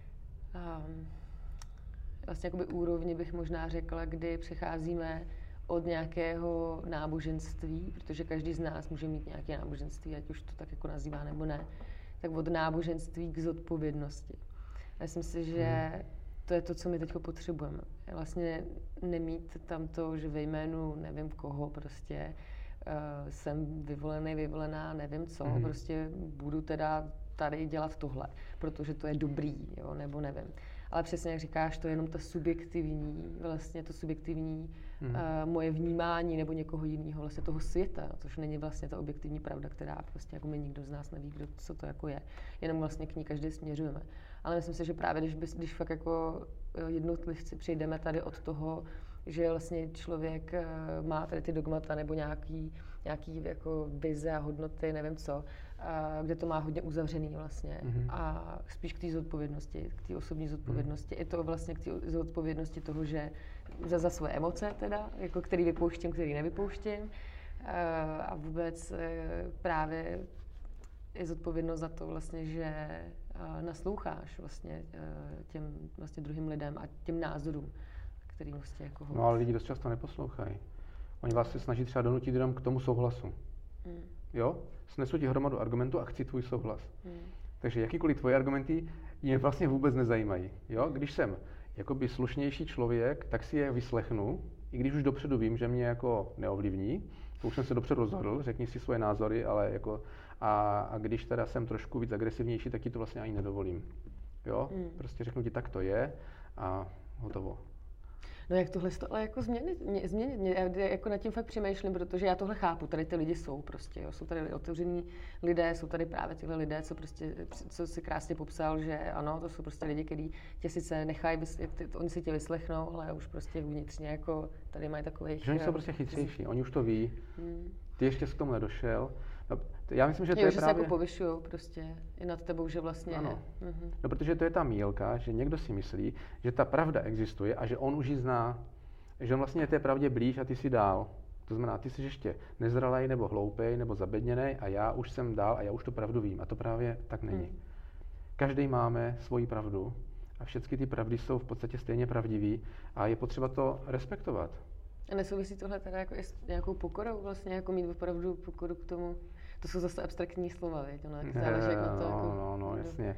vlastně jakoby úrovni, bych možná řekla, kdy přecházíme od nějakého náboženství, protože každý z nás může mít nějaké náboženství, ať už to tak jako nazývá nebo ne, tak od náboženství k zodpovědnosti. Myslím si, že to je to, co my teď potřebujeme. Vlastně nemít tam to, že ve jménu nevím koho prostě jsem vyvolená, nevím co, prostě budu teda tady dělat tohle, protože to je dobrý, jo, nebo nevím. Ale přesně jak říkáš, to je jenom ta subjektivní, vlastně to subjektivní moje vnímání nebo někoho jiného, vlastně toho světa, což není vlastně ta objektivní pravda, která prostě jako my nikdo z nás neví, co to jako je. Jenom vlastně k ní každý směřujeme. Ale myslím si, že právě když fakt jako jednotlivci přijdeme tady od toho, že vlastně člověk má tady ty dogmata nebo nějaký jako vize a hodnoty, nevím co, kde to má hodně uzavřený vlastně. A spíš k té zodpovědnosti, k té osobní zodpovědnosti. I to vlastně k té zodpovědnosti toho, že za svoje emoce teda, jako který vypouštím, který nevypouštím. A vůbec právě je zodpovědnost za to vlastně, že nasloucháš vlastně těm vlastně druhým lidem a těm názorům, který vlastně jako No ale lidi dost často neposlouchají. Oni vás se snaží třeba donutit jenom k tomu souhlasu. Jo? Snesu ti hromadu argumentů a chci tvůj souhlas. Takže jakýkoliv tvoje argumenty mě vlastně vůbec nezajímají. Jo? Když jsem jakoby slušnější člověk, tak si je vyslechnu, i když už dopředu vím, že mě jako neovlivní. To už jsem se dopředu rozhodl, řekni si svoje názory, ale jako a když teda jsem trošku víc agresivnější, tak ti to vlastně ani nedovolím. Jo? Prostě řeknu ti, tak to je a hotovo. No jak tohle ale jako změnit? Já jako nad tím fakt přemýšlím, protože já tohle chápu, tady ty lidi jsou prostě, jo. Jsou tady otevření lidé, jsou tady právě tyhle lidé, co si krásně popsal, že ano, to jsou prostě lidi, kteří tě sice nechají, oni si tě vyslechnou, ale už prostě vnitřně jako tady mají takových... Že oni jsou prostě chytřejší, oni už to ví, ty ještě k tomu nedošel. No, já myslím, že to je že právě... se jako povyšujou prostě i nad tebou, že vlastně... Ano. No, protože to je ta mýlka, že někdo si myslí, že ta pravda existuje a že on už ji zná. Že on vlastně je té pravdě blíž a ty si dál. To znamená, ty jsi ještě nezralej nebo hloupej nebo zabedněnej a já už jsem dál a já už tu pravdu vím. A to právě tak není. Každý máme svoji pravdu a všechny ty pravdy jsou v podstatě stejně pravdivý a je potřeba to respektovat. A nesouvisí tohle teda jako i s nějakou pokorou vlastně, jako mít opravdu pokoru k tomu? To jsou zase abstraktní slova, věď? Ono tak záleží, jak na to jako... No, jasně.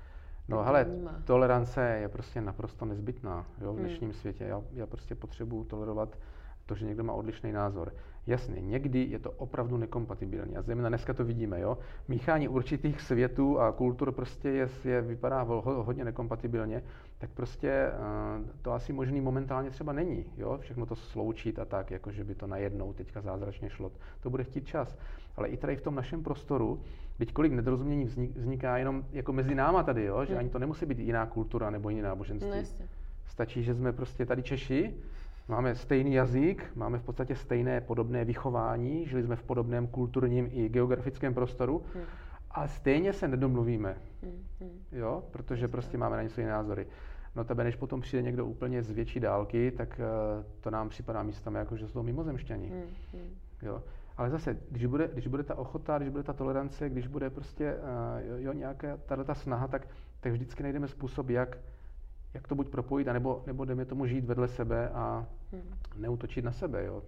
No hele, tolerance je prostě naprosto nezbytná, jo, v dnešním světě. Já prostě potřebuju tolerovat to, že někdo má odlišný názor. Jasně, někdy je to opravdu nekompatibilní a zejména dneska to vidíme, jo. Míchání určitých světů a kultur prostě vypadá hodně nekompatibilně, tak prostě to asi možný momentálně třeba není, jo. Všechno to sloučit a tak, jako že by to najednou teďka zázračně šlo. To bude chtít čas. Ale i tady v tom našem prostoru, teď kolik nedorozumění vzniká jenom jako mezi náma tady, jo, že ani to nemusí být jiná kultura nebo jiné náboženství. No, stačí, že jsme prostě tady Češi, máme stejný jazyk, máme v podstatě stejné podobné vychování, žili jsme v podobném kulturním i geografickém prostoru, ale stejně se nedomluvíme, jo, protože prostě máme na něco jiné názory. No tebe, než potom přijde někdo úplně z větší dálky, tak to nám připadá místami jako, že jsou mimozemšťani. Jo. Ale zase, když bude ta ochota, když bude ta tolerance, když bude prostě nějaká tato snaha, tak vždycky najdeme způsob, jak to buď propojit, nebo jdeme tomu žít vedle sebe a neútočit na sebe. Jo.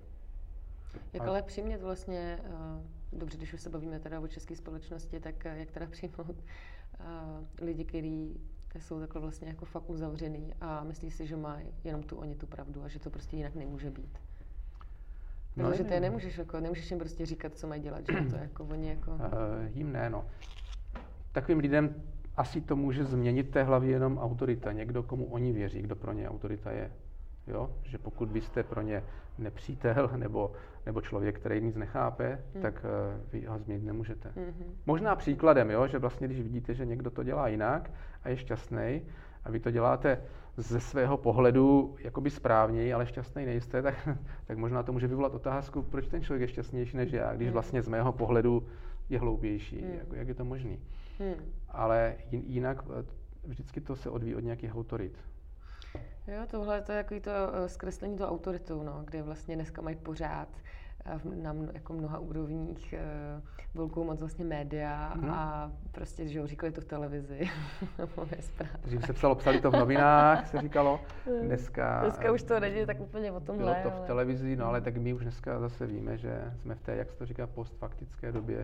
Jak ale přimět vlastně, dobře, když už se bavíme teda o české společnosti, tak jak teda přijmout lidi, kteří jsou takhle vlastně jako fakt uzavřený a myslí si, že mají jenom oni tu pravdu a že to prostě jinak nemůže být. Protože ty nemůžeš jim prostě říkat, co mají dělat, že to jako oni jako... Jim ne, no. Takovým lidem asi to může změnit té hlavě jenom autorita. Někdo, komu oni věří, kdo pro ně autorita je. Jo? Že pokud vy jste pro ně nepřítel nebo člověk, který nic nechápe, tak vy ho změnit nemůžete. Možná příkladem, jo? Že vlastně, když vidíte, že někdo to dělá jinak a je šťastný a vy to děláte ze svého pohledu jakoby správněji, ale šťastný nejste, tak možná to může vyvolat otázku, proč ten člověk je šťastnější než já, když vlastně z mého pohledu je hloupější. Jako, jak je to možný? Ale jinak vždycky to se odvíjí od nějakých autorit. Jo, tohle to je jako to zkreslení to autoritou, no, kde vlastně dneska mají pořád na jako mnoha úrovních velkou moc vlastně média a prostě, že jo, říkali to v televizi. Dřív se psali to v novinách, se říkalo. Dneska už to není tak úplně o tomhle. Bylo to v televizi, no ale tak my už dneska zase víme, že jsme v té, jak se to říká, postfaktické době,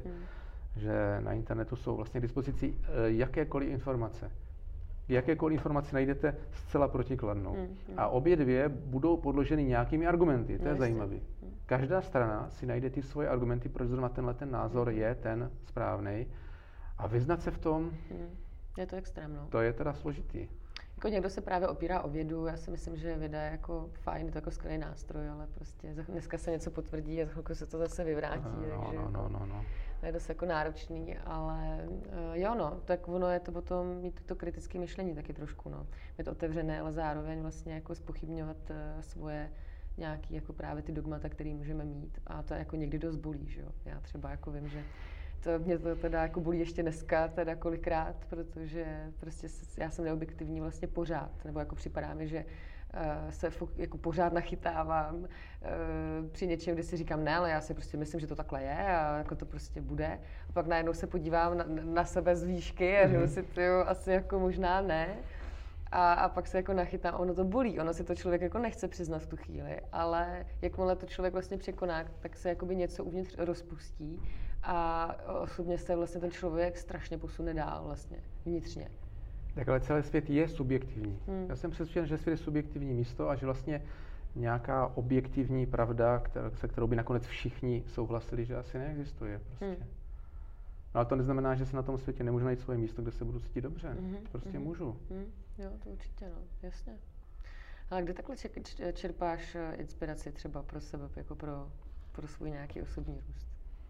že na internetu jsou vlastně k dispozici jakékoliv informace. Jakékoliv informaci najdete zcela protikladnou. A obě dvě budou podloženy nějakými argumenty. To je zajímavé. Každá strana si najde ty svoje argumenty, proč zrovna ten názor je ten správnej. A vyznat se v tom, je to extrém, no. To je teda složitý. Jako někdo se právě opírá o vědu, já si myslím, že věda je jako fajn, je to jako skvělý nástroj, ale prostě dneska se něco potvrdí a za chvilku se to zase vyvrátí, takže je dost jako náročný, ale jo no, tak ono je to potom mít to kritické myšlení taky trošku, no. Mít otevřené, ale zároveň vlastně jako zpochybňovat svoje nějaký jako právě ty dogmata, které můžeme mít a to jako někdy dost bolí, že jo. Já třeba jako vím, že mě to teda jako bolí ještě dneska, teda kolikrát, protože prostě já jsem neobjektivní vlastně pořád, nebo jako připadá mi, že se jako pořád nachytávám při něčem, kdy si říkám ne, ale já si prostě myslím, že to takhle je a jako to prostě bude. A pak najednou se podívám na sebe z výšky a říkám si, tyjo, asi jako možná ne. A pak se jako nachytám, ono to bolí, ono si to člověk jako nechce přiznat v tu chvíli, ale jakmile to člověk vlastně překoná, tak se jakoby něco uvnitř rozpustí a osobně se vlastně ten člověk strašně posune dál vlastně, vnitřně. Tak ale celý svět je subjektivní. Já jsem přesvědčen, že svět je subjektivní místo a že vlastně nějaká objektivní pravda, se kterou by nakonec všichni souhlasili, že asi neexistuje prostě. No ale to neznamená, že se na tom světě nemůžu najít svoje místo, kde se budu cítit dobře. Prostě můžu. Jo, to určitě, no, jasně. Ale kde takhle čerpáš inspiraci třeba pro sebe, jako pro svůj nějaký osobní růst?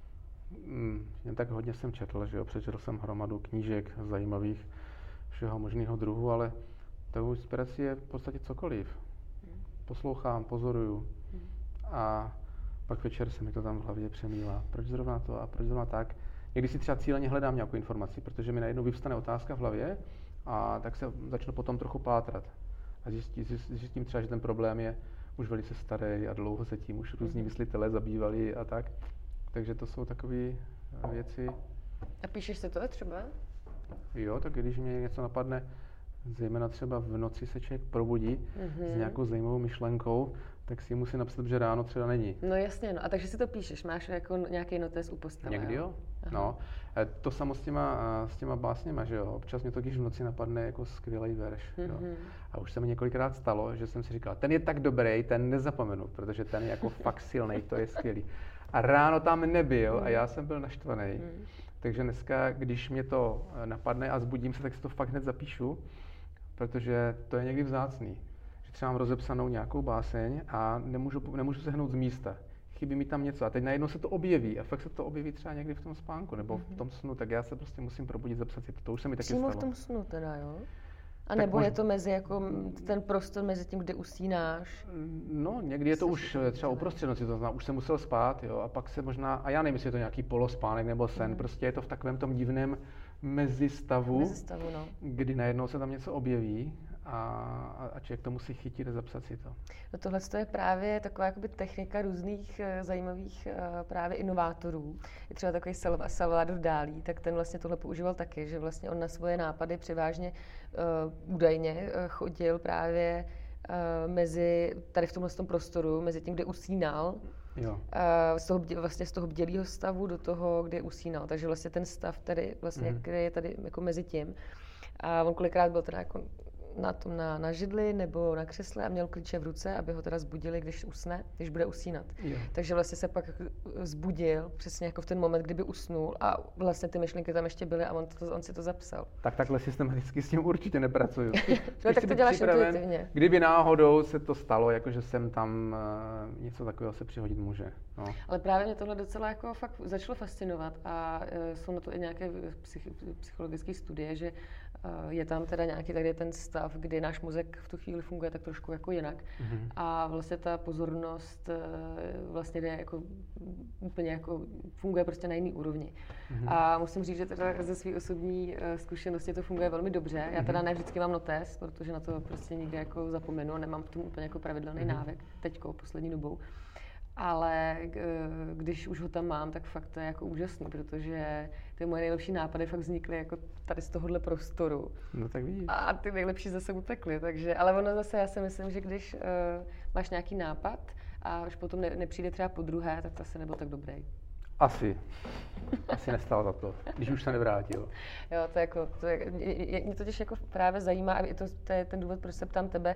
Jen tak hodně jsem četl, že jo, přečetl jsem hromadu knížek zajímavých všeho možného druhu, ale tou inspirací je v podstatě cokoliv. Poslouchám, pozoruju a pak večer se mi to tam v hlavě přemývá. Proč zrovna to a proč zrovna tak? Někdy si třeba cíleně hledám nějakou informaci, protože mi najednou vyvstane otázka v hlavě a tak se začnu potom trochu pátrat. A zjistím třeba, že ten problém je už velice starý a dlouho se tím už různí myslitelé zabývali a tak. Takže to jsou takové věci. A píšeš si to třeba? Jo, tak když mě něco napadne, zejména třeba v noci se člověk probudí s nějakou zajímavou myšlenkou, tak si musí napsat, že ráno třeba není. No jasně, no a takže si to píšeš, máš jako nějaký notes u postele. Někdy jo. No, to samo s těma básněma, že jo. Občas mě to, když v noci napadne jako skvělý verš. Jo. A už se mi několikrát stalo, že jsem si říkal, ten je tak dobrý, ten nezapomenu, protože ten je jako fakt silný, to je skvělý. A ráno tam nebyl a já jsem byl naštvaný. Takže dneska, když mě to napadne a zbudím se, tak si to fakt hned zapíšu, protože to je někdy vzácný. Že třeba mám rozepsanou nějakou báseň a nemůžu se hnout z místa. Chybí mi tam něco a teď najednou se to objeví a fakt se to objeví třeba někdy v tom spánku nebo v tom snu, tak já se prostě musím probudit, zapsat si to. To už se mi taky stalo. Přímo v tom snu teda, jo? A nebo je to mezi jako ten prostor mezi tím, kde usínáš? No, někdy je to už třeba uprostřed noci, to znamená, už jsem musel spát, jo, a pak se možná, a já nevím, jestli je to nějaký polospánek nebo sen, prostě je to v takovém tom divném mezistavu, no. Kdy najednou se tam něco objeví a člověk to musí chytit a zapsat si to. No tohle je právě taková jakoby technika různých zajímavých právě inovátorů. Je třeba takový Salvador Dalí, tak ten vlastně tohle používal taky, že vlastně on na svoje nápady převážně údajně chodil právě tady v tomhle prostoru, mezi tím, kde usínal, jo. Z toho bdělého stavu do toho, kde usínal. Takže vlastně ten stav tady, vlastně, který je tady jako mezi tím. A on kolikrát byl teda jako na židli nebo na křesle a měl klíče v ruce, aby ho teda zbudili, když usne, když bude usínat. Jo. Takže vlastně se pak zbudil přesně jako v ten moment, kdyby usnul a vlastně ty myšlenky tam ještě byly a on si to zapsal. Tak takhle systematicky s tím určitě nepracuju. No, tak to děláš intuitivně. Kdyby náhodou se to stalo, jakože jsem tam něco takového se přihodit může. No. Ale právě mě tohle docela jako fakt začalo fascinovat a jsou na to i nějaké psychologické studie, že je tam teda nějaký tady ten stav, kdy náš mozek v tu chvíli funguje tak trošku jako jinak. A vlastně ta pozornost vlastně jde jako úplně jako funguje prostě na jiný úrovni. A musím říct, že teda ze své osobní zkušenosti to funguje velmi dobře. Já teda ne vždycky mám notes, protože na to prostě nikdy jako zapomenu, nemám k tomu úplně jako pravidelný návyk teďko, poslední dobou. Ale když už ho tam mám, tak fakt to je jako úžasný, protože ty moje nejlepší nápady fakt vznikly jako tady z tohohle prostoru. No tak vidíš. A ty nejlepší zase utekly, takže, ale ono zase, já si myslím, že když máš nějaký nápad a už potom nepřijde třeba po druhé, tak to asi nebyl tak dobrý. Asi nestalo za to, když už se nevrátil. Jo, mě totiž jako právě zajímá, a to je ten důvod, proč se ptám tebe,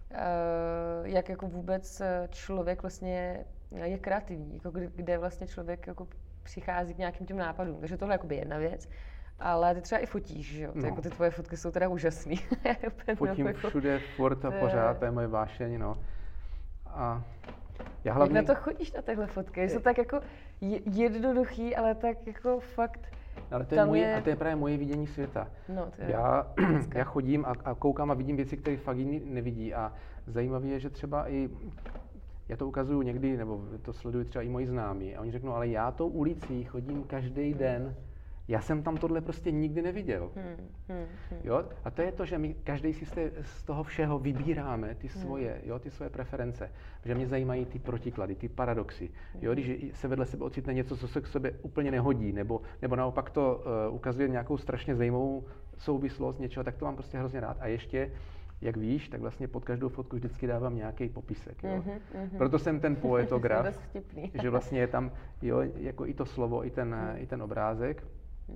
jak jako vůbec člověk vlastně je kreativní, jako kde vlastně člověk jako přichází k nějakým těm nápadům. Takže tohle je jakoby jedna věc. Ale ty třeba i fotíš, že jo? Jako ty tvoje fotky jsou teda úžasný. Fotím všude, furt a pořád, to je moje vášeň, no. A já hlavně... Jak na to chodíš na tyhle fotky? Jsou tak jako jednoduchý, ale tak jako fakt... Ale to je právě moje vidění světa. No, to je já chodím a koukám a vidím věci, které fakt jiný nevidí. A zajímavé je, že třeba i, já to ukazuju někdy, nebo to sledují třeba i moji známí, a oni řeknou, ale já tou ulicí chodím každý den, já jsem tam tohle prostě nikdy neviděl. Jo? A to je to, že my každý si z toho všeho vybíráme ty svoje preference. Že mě zajímají ty protiklady, ty paradoxy. Jo? Když se vedle sebe ocitne něco, co se k sobě úplně nehodí, nebo naopak to ukazuje nějakou strašně zajímavou souvislost něčeho, tak to mám prostě hrozně rád. A ještě, jak víš, tak vlastně pod každou fotku vždycky dávám nějaký popisek. Jo? Proto jsem ten poetograf, že vlastně je tam jako i to slovo, i ten obrázek.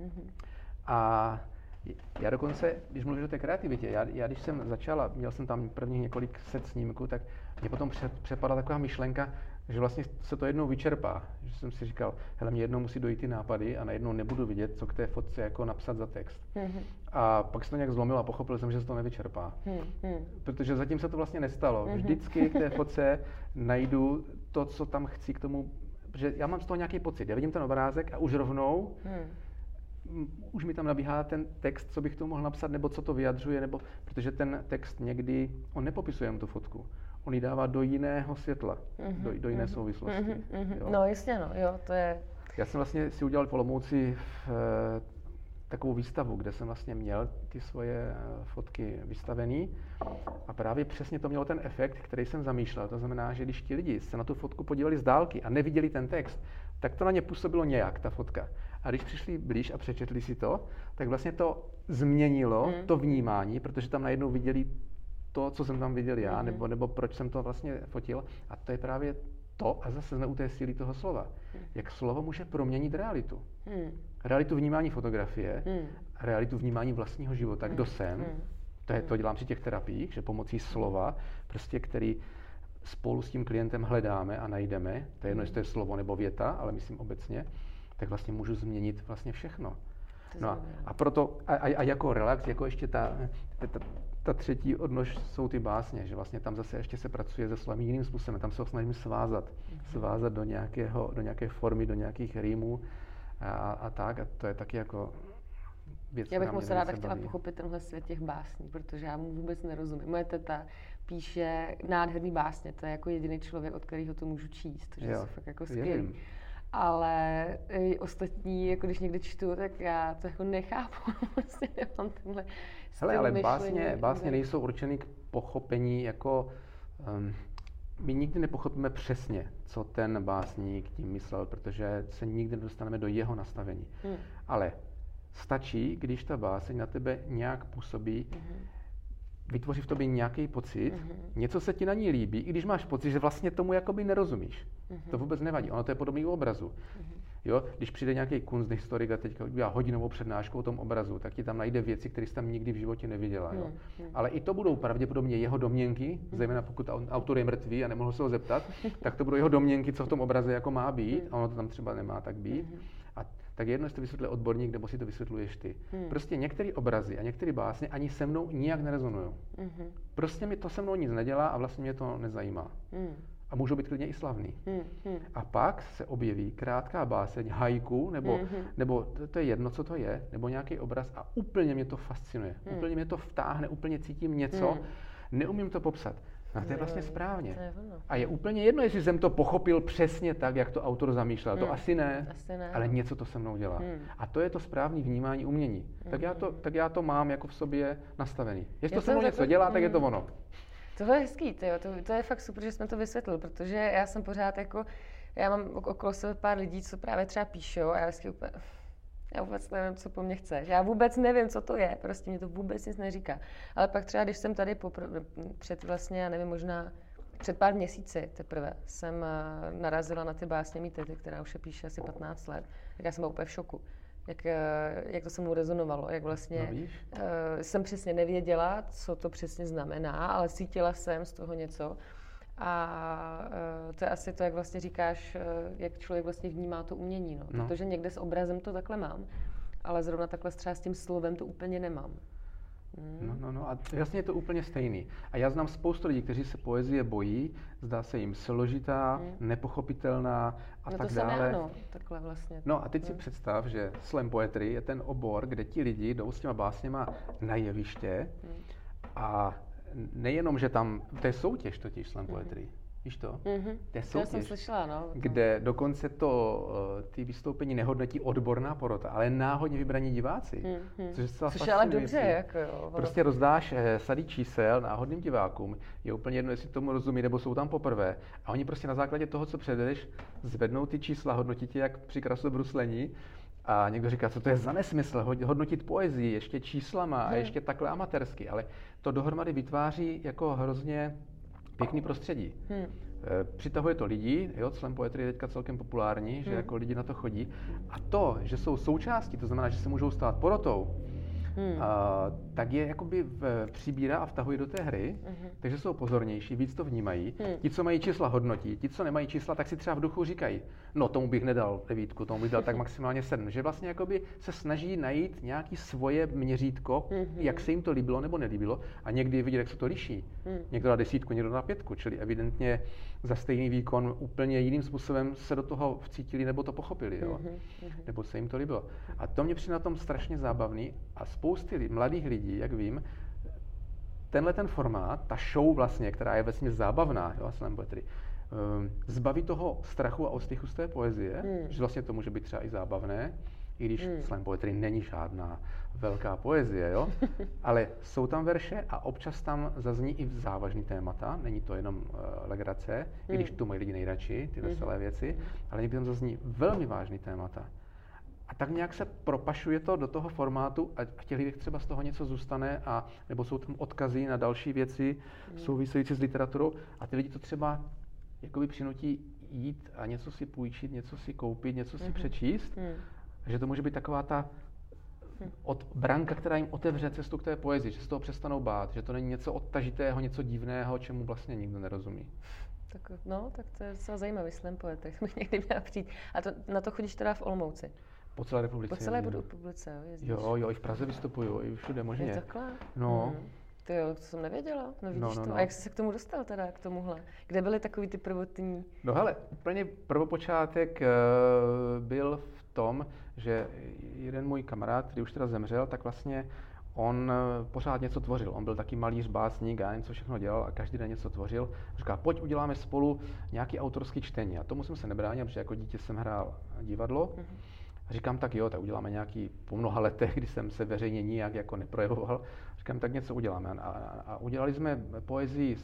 A já dokonce, když mluvím o té kreativitě, já když jsem začala, měl jsem tam prvních několik set snímků, tak mě potom přepadla taková myšlenka, že vlastně se to jednou vyčerpá. Že jsem si říkal, hele, mě jednou musí dojít ty nápady a najednou nebudu vidět, co k té fotce jako napsat za text. A pak se to nějak zlomilo a pochopil jsem, že se to nevyčerpá. Protože zatím se to vlastně nestalo. Vždycky k té fotce najdu to, co tam chci k tomu, protože já mám z toho nějaký pocit. Já vidím ten obrázek a už rovnou už mi tam nabíhá ten text, co bych tomu mohl napsat, nebo co to vyjadřuje, nebo protože ten text někdy, on nepopisuje jen tu fotku, on ji dává do jiného světla, do jiné souvislosti. Jo. No jasně, no, jo, to je... Já jsem vlastně si udělal v Olomouci takovou výstavu, kde jsem vlastně měl ty svoje fotky vystavený a právě přesně to mělo ten efekt, který jsem zamýšlel. To znamená, že když ti lidi se na tu fotku podívali z dálky a neviděli ten text, tak to na ně působilo nějak, ta fotka. A když přišli blíž a přečetli si to, tak vlastně to změnilo to vnímání, protože tam najednou viděli to, co jsem tam viděl já, nebo proč jsem to vlastně fotil. A to je právě to, a zase jsme u té síly toho slova, jak slovo může proměnit realitu. Realitu vnímání fotografie, realitu vnímání vlastního života, kdo jsem. To dělám při těch terapiích, že pomocí slova, prostě který spolu s tím klientem hledáme a najdeme, to je jedno, jestli to je slovo nebo věta, ale myslím obecně, tak vlastně můžu změnit vlastně všechno. No a proto, a jako relax, jako ještě ta třetí odnož jsou ty básně, že vlastně tam zase ještě se pracuje se slovem jiným způsobem, tam se ho snažím svázat do nějaké formy, do nějakých rýmů a tak, a to je taky jako věc, já bych moc ráda chtěla pochopit tenhle svět těch básní, protože já mu vůbec nerozumím. Moje teta píše nádherný básně, to je jako jediný člověk, od kterého to můžu číst, že jsou fakt jako skvělý. Ale ostatní, jako když někdy čtu, tak já to jako nechápu, vlastně nemám tenhle styl ale myšlení. básně nejsou určeny k pochopení jako... my nikdy nepochopíme přesně, co ten básník tím myslel, protože se nikdy nedostaneme do jeho nastavení. Ale stačí, když ta báseň na tebe nějak působí, vytvoří v tobě nějaký pocit, něco se ti na ní líbí, i když máš pocit, že vlastně tomu jakoby nerozumíš. To vůbec nevadí, ono to je podobný u obrazu. Jo? Když přijde nějaký kunsthistorik a teďka udělá hodinovou přednášku o tom obrazu, tak ti tam najde věci, které jsi tam nikdy v životě neviděla. Jo? Ale i to budou pravděpodobně jeho domněnky, zejména pokud autor je mrtvý a nemohl se ho zeptat, tak to budou jeho domněnky, co v tom obraze jako má být, a ono to tam třeba nemá tak být. A tak jedno, jestli to vysvětluje odborník, nebo si to vysvětluješ ty. Prostě některé obrazy a některé básně ani se mnou nijak nerezonují. Prostě mi to se mnou nic nedělá a vlastně mě to nezajímá. A můžou být klidně i slavný. A pak se objeví krátká báseň, haiku, nebo to je jedno, co to je, nebo nějaký obraz a úplně mě to fascinuje. Úplně mě to vtáhne, úplně cítím něco, neumím to popsat. A to je vlastně správně. A je úplně jedno, jestli jsem to pochopil přesně tak, jak to autor zamýšlel. To asi ne, ale něco to se mnou dělá. A to je to správné vnímání umění. Tak já to mám jako v sobě nastavený. Jestli to se mnou něco dělá, tak je to ono. Tohle je hezký, to je fakt super, že jsme to vysvětlil, protože já jsem pořád jako, já mám okolo sebe pár lidí, co právě třeba píšou a já vůbec nevím, co po mně chceš. Já vůbec nevím, co to je, prostě mě to vůbec nic neříká. Ale pak třeba, když jsem tady před vlastně, já nevím, možná před pár měsíci teprve jsem narazila na ty básně mý tety, která už je píše asi 15 let, tak já jsem byla úplně v šoku. Jak to se mnou rezonovalo, jak vlastně jsem přesně nevěděla, co to přesně znamená, ale cítila jsem z toho něco. A to je asi to, jak vlastně říkáš, jak člověk vlastně vnímá to umění, no. Protože někde s obrazem to takhle mám, ale zrovna takhle třeba s tím slovem to úplně nemám. No a jasně je to úplně stejný. A já znám spoustu lidí, kteří se poezie bojí, zdá se jim složitá, nepochopitelná a tak dále. No, takhle vlastně. No a teď si představ, že slam poetry je ten obor, kde ti lidi jdou s těma básněma na jeviště a nejenom, že tam, to je soutěž totiž slam poetry. Víš to? To je soutěž, jsem slyšela, no. kde dokonce ty vystoupení nehodnotí odborná porota, ale náhodně vybraní diváci. Což je ale dobře, jako jo. Prostě rozdáš sady čísel náhodným divákům, je úplně jedno, jestli tomu rozumí, nebo jsou tam poprvé. A oni prostě na základě toho, co předvedeš, zvednou ty čísla, hodnotí tě jak při krasobruslení. A někdo říká, co to je za nesmysl, hodnotit poezii ještě číslama a ještě takhle amatérsky, ale to dohromady vytváří jako hrozně pěkný prostředí. Přitahuje to lidi, jo, slam poetry je teďka celkem populární, že jako lidi na to chodí. A to, že jsou součástí, to znamená, že se můžou stát porotou, tak je jakoby přibírá a vtahuje do té hry, takže jsou pozornější, víc to vnímají. Ti, co mají čísla, hodnotí. Ti, co nemají čísla, tak si třeba v duchu říkají, no tomu bych nedal 9, tomu bych dal tak maximálně 7. Že vlastně jakoby se snaží najít nějaký svoje měřítko, jak se jim to líbilo nebo nelíbilo a někdy vidět, jak se to liší. Někdo dá 10, někdo dá 5, čili evidentně za stejný výkon úplně jiným způsobem se do toho vcítili nebo to pochopili, jo? Nebo se jim to líbilo. A to mě přijde na tom strašně zábavný a spousty mladých lidí, jak vím, tenhle ten formát, ta show vlastně, která je vesměs zábavná, jo, slam poetry, zbaví toho strachu a ostychu z té poezie, že vlastně to může být třeba i zábavné, i když slam poetry není žádná velká poezie, jo, ale jsou tam verše a občas tam zazní i závažný témata, není to jenom legrace, i když tu mají lidi nejradši, ty veselé věci, ale někdy tam zazní velmi vážný témata. A tak nějak se propašuje to do toho formátu a v těch lidech třeba z toho něco zůstane, a nebo jsou tam odkazy na další věci související s literaturou a ty lidi to třeba jakoby přinutí jít a něco si půjčit, něco si koupit, něco si přečíst. Že to může být taková ta branka, která jim otevře cestu k té poezii, že se toho přestanou bát, že to není něco odtažitého, něco divného, čemu vlastně nikdo nerozumí. Tak to je docela zajímavý slam poetry, bych někdy měla přijít. A na to chodíš teda v Olomouci? Po celé republice. Po celé republice, jo, jezdíš. Jo, i v Praze vystupuju, i všude možně. Je takhle? No. To jo, to jsem nevěděla, no vidíš to. A jak jsi se k tomu dostal teda, k tomuhle? Kde byly takový ty prvotní? No hele, úplně prvopočátek byl v tom, že jeden můj kamarád, který už teda zemřel, tak vlastně on pořád něco tvořil. On byl taky malíř, básník a něco všechno dělal a každý den něco tvořil. Říká, pojď uděláme spolu nějaký autorský čtení. A tomu jsem se nebránil, protože jako dítě jsem hrál divadlo. A říkám, tak jo, tak uděláme nějaký, po mnoha letech, kdy jsem se veřejně nijak jako neprojevoval, říkám, tak něco uděláme. A udělali jsme poezii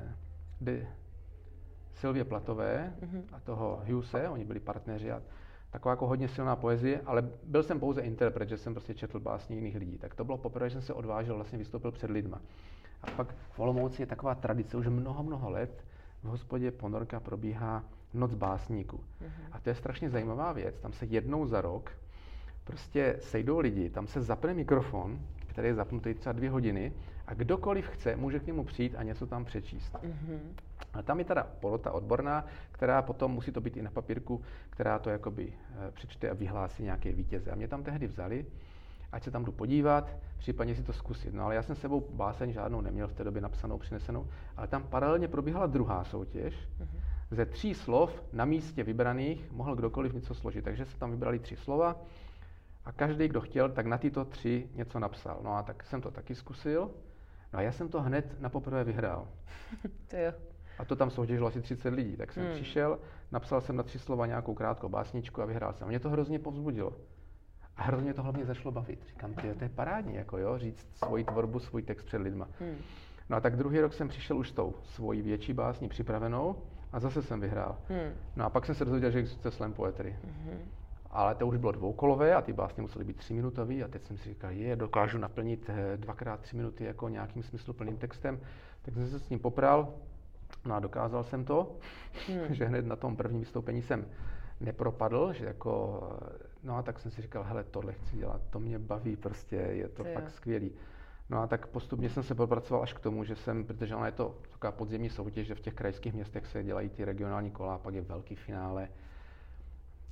Sylvie Platové a toho Hughese, oni byli partneři a taková jako hodně silná poezie, ale byl jsem pouze interpret, že jsem prostě četl básně jiných lidí. Tak to bylo poprvé, že jsem se odvážil, vlastně vystoupil před lidma. A pak v Olomouci je taková tradice, už mnoho let v hospodě Ponorka probíhá Noc básníků. A to je strašně zajímavá věc. Tam se jednou za rok prostě sejdou lidi, tam se zapne mikrofon, který je zapnutý třeba 2 hodiny a kdokoliv chce, může k němu přijít a něco tam přečíst. A tam je teda porota odborná, která potom, musí to být i na papírku, která to jakoby přečte a vyhlásí nějaké vítěze. A mě tam tehdy vzali, ať se tam jdu podívat, případně si to zkusit. No ale já jsem s sebou báseň žádnou neměl v té době napsanou, přinesenou, ale tam paralelně probíhala druhá soutěž. Ze 3 slov na místě vybraných mohl kdokoliv něco složit. Takže se tam vybrali 3 slova a každý, kdo chtěl, tak na tyto 3 něco napsal. No a tak jsem to taky zkusil. No a já jsem to hned na poprvé vyhrál. A to tam soutěžilo asi 30 lidí. Tak jsem přišel, napsal jsem na 3 slova nějakou krátkou básničku a vyhrál jsem. Mě to hrozně povzbudilo. A hrozně to hlavně začalo bavit. Říkám, to je parádní, jako jo, říct svoji tvorbu, svůj text před lidma. No a tak druhý rok jsem přišel už s tou svojí větší básní připravenou a zase jsem vyhrál. No a pak jsem se dozvěděl, že existuje slam poetry. Ale to už bylo dvoukolové a ty básně musely být 3minutový a teď jsem si říkal, dokážu naplnit 2x3 minuty jako nějakým smysluplným textem. Tak jsem se s ním popral, no a dokázal jsem to, že hned na tom prvním vystoupení jsem nepropadl, že jako, no a tak jsem si říkal, hele, tohle chci dělat, to mě baví, prostě je to fakt skvělý. No a tak postupně jsem se propracoval až k tomu, že protože ona je to taková podzemní soutěž, že v těch krajských městech se dělají ty regionální kola, a pak je velký finále.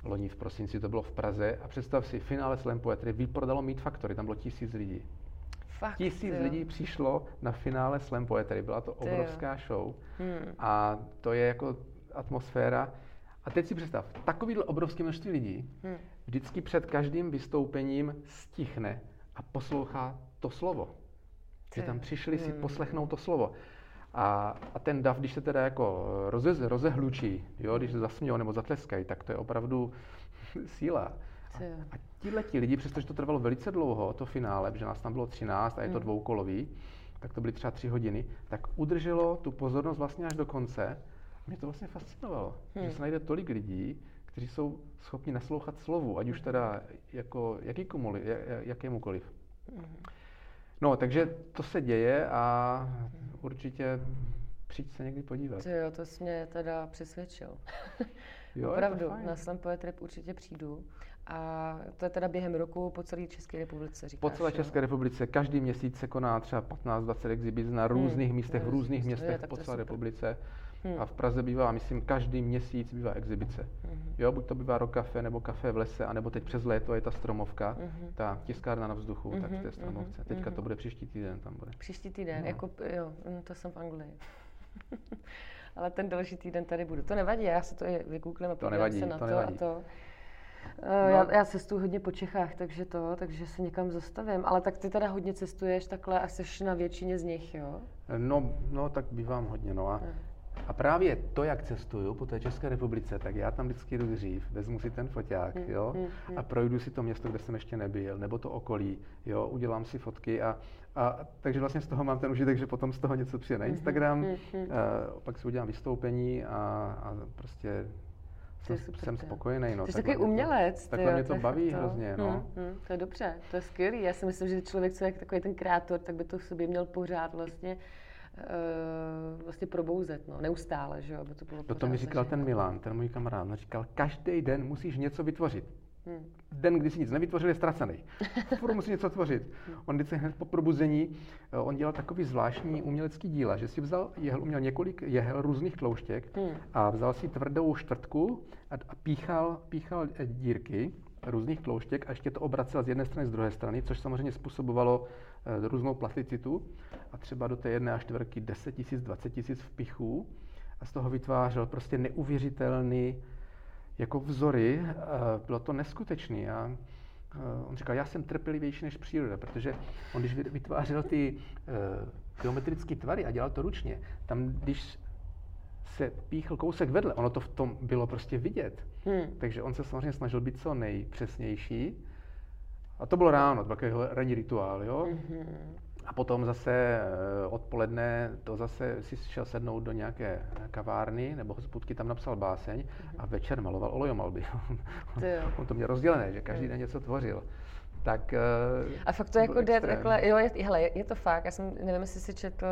loni v prosinci to bylo v Praze a představ si, finále Slam Poetry vyprodalo Meat Factory, tam bylo 1000 lidí. Fakt, 1000 lidí přišlo na finále Slam Poetry, byla to obrovská show a to je jako atmosféra. A teď si představ, takovýhle obrovské množství lidí vždycky před každým vystoupením stichne a poslouchá to slovo. Že tam přišli si poslechnout to slovo. A ten dav, když se teda jako rozehlučí, jo, když se zasmějou nebo zatleskají, tak to je opravdu síla. A tihleti lidi, přestože to trvalo velice dlouho, to finále, protože nás tam bylo 13 a je to dvoukolový, tak to byly třeba 3 hodiny, tak udrželo tu pozornost vlastně až do konce. Mě to vlastně fascinovalo, že se najde tolik lidí, kteří jsou schopni naslouchat slovu, ať už teda jako jakémukoliv. No, takže to se děje a určitě přijď se někdy podívat. Jo, to jsi mě teda přesvědčil. Jo, opravdu, na Slam Poetry určitě přijdu. A to je teda během roku po celé České republice, říkáš? Po celé České republice. Každý měsíc se koná třeba 15-20 exhibic na různých místech, v různých městech po celé republice. A v Praze bývá, myslím, každý měsíc bývá exibice. Jo, buď to bývá Rock Café, nebo Café v lese, anebo teď přes léto je ta Stromovka, ta tiskárna na vzduchu, tak v té Stromovce. Teďka to bude příští týden, tam bude. Příští týden, jako jo, to jsem v Anglii. Ale ten další týden tady budu. To nevadí, já si to i vygooglím a podívám se na to a to. Já cestuju hodně po Čechách, takže se někam zastavím. Ale tak ty teda hodně cestuješ takhle a jsi na většině z nich, jo? No tak bývám hodně, no a právě to, jak cestuju po té České republice, tak já tam vždycky jdu dřív, vezmu si ten foťák, jo, a projdu si to město, kde jsem ještě nebyl, nebo to okolí, jo, udělám si fotky a takže vlastně z toho mám ten užitek, že potom z toho něco přijde na Instagram, pak si udělám vystoupení a prostě jsem spokojený. No, ty jsi takový umělec. Takhle mě to baví hrozně, no. To je dobře, to je skvělý. Já si myslím, že člověk, co je takový ten kreator, tak by to v sobě měl pořád vlastně probouzet, no, neustále, že jo, aby to bylo pořád. To mi říkal ten Milan, ten můj kamarád, on říkal, každý den musíš něco vytvořit. Den, kdy si nic nevytvořil, je ztracený. Furt musí něco tvořit. On vždycky hned po probuzení, on dělal takový zvláštní umělecký díla, že si uměl několik jehel různých tlouštěk a vzal si tvrdou čtvrtku a píchal dírky různých tlouštěk a ještě to obracel z jedné strany z druhé strany, což samozřejmě způsobovalo různou plasticitu a třeba do té 1/4 10 000, 20 000 vpichů a z toho vytvářel prostě neuvěřitelný jako vzory, bylo to neskutečný. On říkal, já jsem trpělivější než příroda, protože on když vytvářel ty geometrické tvary a dělal to ručně, tam když se píchl kousek vedle, ono to v tom bylo prostě vidět. Takže on se samozřejmě snažil být co nejpřesnější. A to bylo ráno, takový ranní rituál, jo. A potom zase odpoledne to zase si šel sednout do nějaké kavárny nebo hospodky, tam napsal báseň a večer maloval olejomalby. On to měl rozdělené, že každý den něco tvořil. Tak, a fakt to jako jde takhle, jo, je to fakt, já jsem, nevím, jestli si četl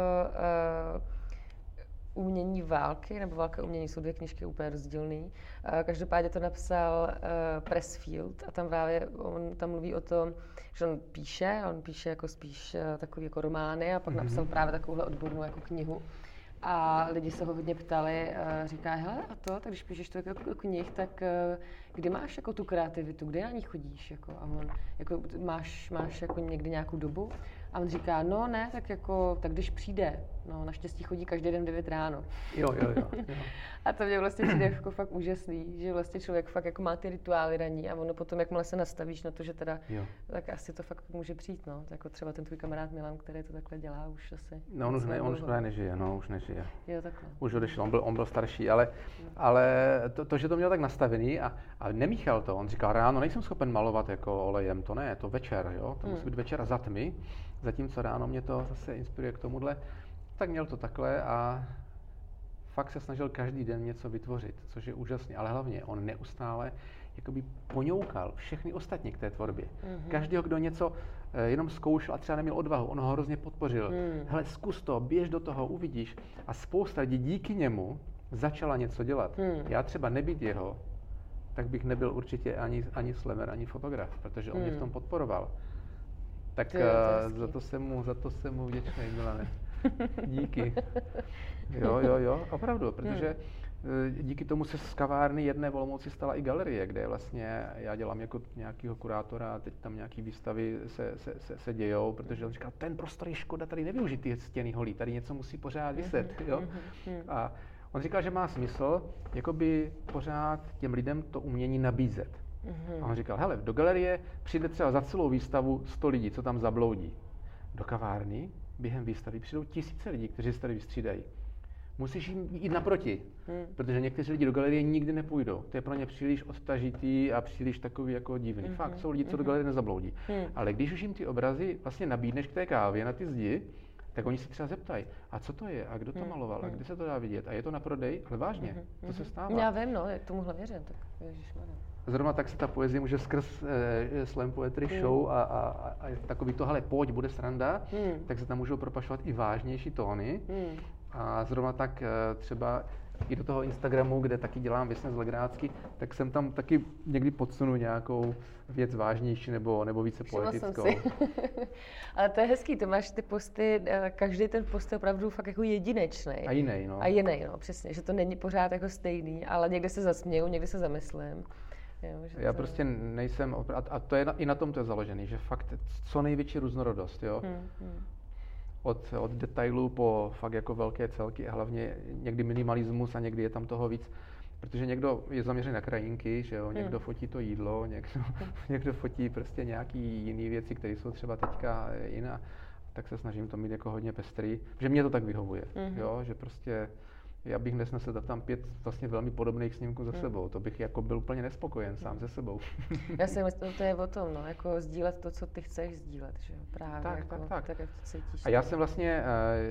Umění války, nebo Válka umění, jsou 2 knížky úplně rozdílný. Každopádně to napsal Pressfield a tam právě on tam mluví o tom, že on píše jako spíš takový jako romány a pak napsal právě takovouhle odbornou jako knihu. A lidi se ho hodně ptali, říká, hele, a to, tak když píšeš to jako knih, tak kdy máš jako tu kreativitu, kdy na ní chodíš? Jako, a on, jako, máš jako někdy nějakou dobu? A on říká, no ne, tak když přijde. No, naštěstí chodí každý den v 9 ráno. Jo. A to mě vlastně přijde jako fakt úžasný, že vlastně člověk fakt jako má ty rituály ranní a ono potom, jakmile se nastavíš na to, že teda, tak asi to fakt může přijít, no. Jako třeba ten tvůj kamarád Milan, který to takhle dělá už asi. No, on už nežije, už nežije. Jo, takhle. Už odešel, on byl starší, ale to, že to měl tak nastavený a nemíchal to, on říkal, ráno nejsem schopen malovat jako olejem, to ne, to večer, jo, to musí být večer a za tmy, zatímco ráno mě to zase inspiruje k tomuhle, tak měl to takhle a fakt se snažil každý den něco vytvořit, což je úžasný, ale hlavně on neustále jakoby poňoukal všechny ostatní k té tvorbě. Každého, kdo něco jenom zkoušel a třeba neměl odvahu, on ho hrozně podpořil. Hele, zkus to, běž do toho, uvidíš. A spousta lidí díky němu začala něco dělat. Já třeba nebýt jeho, tak bych nebyl určitě ani slamer, ani fotograf, protože on mě v tom podporoval. Tak za to jsem mu vděčný, Milane. Díky. Jo, opravdu, protože díky tomu se z kavárny jedné v Olomouci stala i galerie, kde vlastně já dělám jako nějakýho kurátora a teď tam nějaký výstavy se dějou, protože on říkal, ten prostor je škoda tady nevyužít ty stěny holí, tady něco musí pořád viset, jo. A on říkal, že má smysl jakoby pořád těm lidem to umění nabízet. A on říkal, hele, do galerie přijde třeba za celou výstavu 100 lidí, co tam zabloudí. Do kavárny během výstavy přijdou tisíce lidí, kteří se tady vystřídají. Musíš jim jít naproti, protože někteří lidi do galerie nikdy nepůjdou. To je pro ně příliš odtažitý a příliš takový jako divný. Fakt, jsou lidi, co do galerie nezabloudí. Ale když už jim ty obrazy vlastně nabídneš k té kávě na ty zdi, tak oni se třeba zeptají, a co to je, a kdo to maloval, a kde se to dá vidět, a je to na prodej, ale vážně, to se stává. Já vím, no, tomuhle věřím, tak ježišmarja. Zrovna tak se ta poezie může skrz Slam Poetry Show a takový to, hele, pojď, bude sranda, tak se tam můžou propašovat i vážnější tóny. A zrovna tak třeba i do toho Instagramu, kde taky dělám business legrácky, tak jsem tam taky někdy podsunu nějakou věc vážnější nebo více poetickou. Ale to je hezký, to máš ty posty, každý ten post je opravdu fakt jako jedinečný. A jiný, no. A jiný, no, přesně, že to není pořád jako stejný, ale někde se zasměju, někde se zamyslím. Jo, já prostě nejsem, a to je i na tom to je založený, že fakt co největší různorodost, jo. Od detailů po fakt jako velké celky a hlavně někdy minimalismus a někdy je tam toho víc, protože někdo je zaměřený na krajinky, že jo, někdo fotí to jídlo, někdo fotí prostě nějaký jiný věci, které jsou třeba teďka jiná, tak se snažím to mít jako hodně pestrý, že mě to tak vyhovuje, jo, že prostě já bych nesnesl tam 5 vlastně velmi podobných snímků za sebou. To bych jako byl úplně nespokojen sám se sebou. Já si myslím, to je o tom, no, jako sdílet to, co ty chceš sdílet, že jo, právě. Tak, jak to cítíš. A já jsem vlastně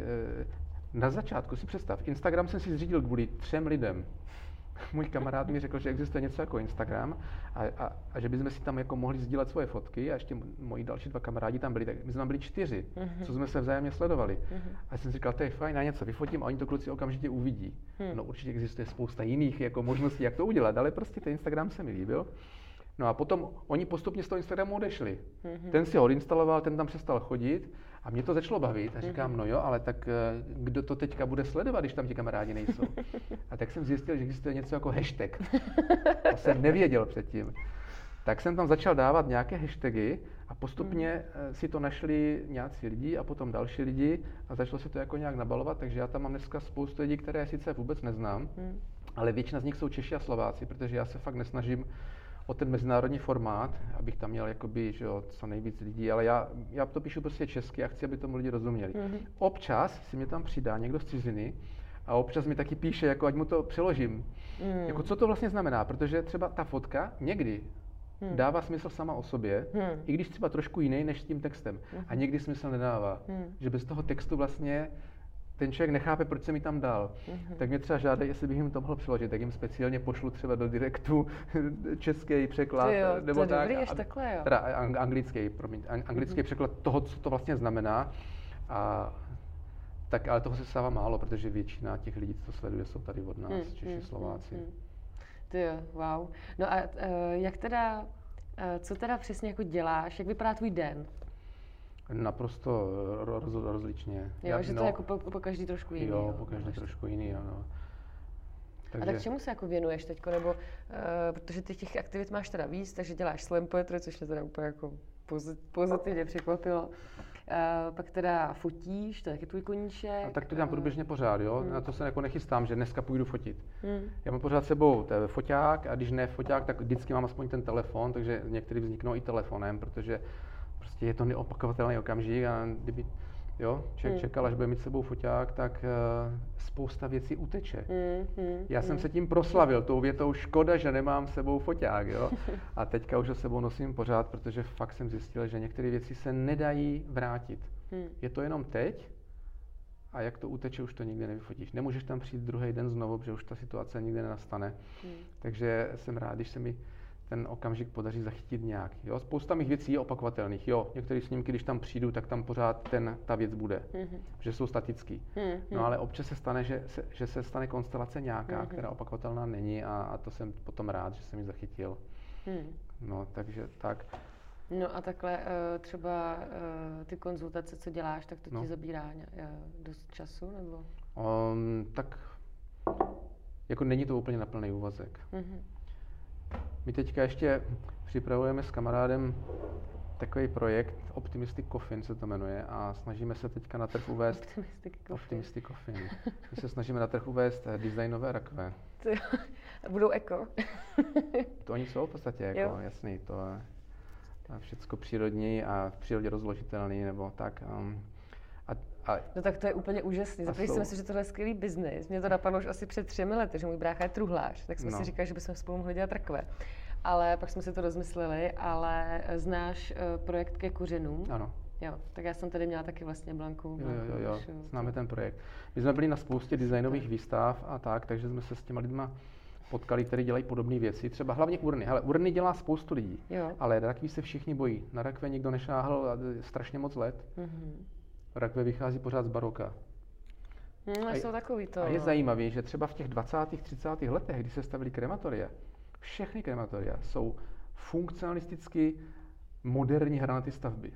na začátku, si představ, Instagram jsem si zřídil kvůli 3 lidem. Můj kamarád mi řekl, že existuje něco jako Instagram a že bychom si tam jako mohli sdílet svoje fotky a ještě moji další 2 kamarádi tam byli, tak my jsme tam byli 4, co jsme se vzájemně sledovali. A jsem si říkal, to je fajn, já něco vyfotím a oni to kluci okamžitě uvidí. No určitě existuje spousta jiných jako možností, jak to udělat, ale prostě ten Instagram se mi líbil. No a potom oni postupně z toho Instagramu odešli. Ten si ho odinstaloval, ten tam přestal chodit a mě to začalo bavit a říkám, no jo, ale tak kdo to teďka bude sledovat, když tam ti kamarádi nejsou? A tak jsem zjistil, že existuje něco jako hashtag. To jsem nevěděl předtím. Tak jsem tam začal dávat nějaké hashtagy a postupně si to našli nějací lidi a potom další lidi a začalo se to jako nějak nabalovat, takže já tam mám dneska spoustu lidí, které sice vůbec neznám, ale většina z nich jsou Češi a Slováci, protože já se fakt nesnažím o ten mezinárodní formát, abych tam měl jakoby, že jo, co nejvíc lidí, ale já to píšu prostě česky a chci, aby tomu lidi rozuměli. Občas si mě tam přidá někdo z ciziny a občas mi taky píše, jako ať mu to přeložím. Jako co to vlastně znamená, protože třeba ta fotka někdy dává smysl sama o sobě, i když třeba trošku jiný než s tím textem. A někdy smysl nedává, že bez toho textu vlastně ten člověk nechápe, proč se mi tam dal. Tak mě třeba žádají, jestli bych jim to mohl přeložit, tak jim speciálně pošlu třeba do direktu český překlad. Nebo to je dobrý, až takhle, jo. Teda anglický překlad toho, co to vlastně znamená. Tak, ale toho se stává málo, protože většina těch lidí, co to sleduje, jsou tady od nás, Češi, Slováci. Ty jo, wow. No a jak teda, co teda přesně jako děláš, jak vypadá tvůj den? Naprosto rozličně. Jo, že to je jako po každý trošku jiný. Jo, po každý trošku jiný, ano. Takže... A tak čemu se jako věnuješ teďko, nebo, protože ty těch aktivit máš teda víc, takže děláš slam poetry, což mě teda úplně jako pozitivně překvapilo. Pak teda fotíš, to je taky tvůj koníček. A tak to dělám průběžně pořád, jo. Na to se jako nechystám, že dneska půjdu fotit. Já mám pořád sebou foťák a když ne foťák, tak vždycky mám aspoň ten telefon, takže některý vzniknou i telefonem, protože prostě je to neopakovatelný okamžik a kdyby člověk čekal, až bude mít sebou foťák, tak spousta věcí uteče. Já jsem se tím proslavil, tou větou škoda, že nemám sebou foťák, jo. A teďka už ho sebou nosím pořád, protože fakt jsem zjistil, že některé věci se nedají vrátit. Je to jenom teď a jak to uteče, už to nikdy nevyfotíš. Nemůžeš tam přijít druhý den znovu, protože už ta situace nikdy nenastane. Takže jsem rád, když se mi ten okamžik podaří zachytit nějak. Jo? Spousta mých věcí je opakovatelných. Jo, některé snímky, když tam přijdu, tak tam pořád ta věc bude, že jsou statický. No ale občas se stane, že se stane konstelace nějaká, která opakovatelná není a to jsem potom rád, že jsem ji zachytil. No, takže tak. No a takhle třeba ty konzultace, co děláš, tak to ti zabírá dost času, nebo? Tak jako není to úplně na plný úvazek. My teďka ještě připravujeme s kamarádem takový projekt, Optimistic Coffin se to jmenuje, a snažíme se teďka na trh uvést Optimistic Coffin. My se snažíme na trh uvést designové rakve. Budou eko. To oni jsou v podstatě jako, jasný, to je všecko přírodní a v přírodě rozložitelný, nebo tak. No tak to je úplně úžasný. Zaprvé si myslím, že tohle je skvělý biznis. Mě to napadlo už asi před 3 lety, že můj brácha je truhlář, tak jsme si říkali, že bychom spolu mohli dělat rakve. Ale pak jsme si to rozmysleli, ale znáš projekt Ke kořenům? Ano. Jo, tak já jsem tady měla taky vlastně Blanku. Jo, známe ten projekt. My jsme byli na spoustě designových výstav a tak, takže jsme se s těma lidma potkali, kteří dělají podobné věci, třeba hlavně urny. Hele, urny dělá spoustu lidí, ale rakví se všichni bojí. Na rakve nikdo nešáhl strašně moc let. Rakve vychází pořád z baroka. Jsou takový to. A je zajímavé, že třeba v těch 20. 30. letech, kdy se stavily krematoria, všechny krematoria jsou funkcionalisticky moderní hranaty stavby.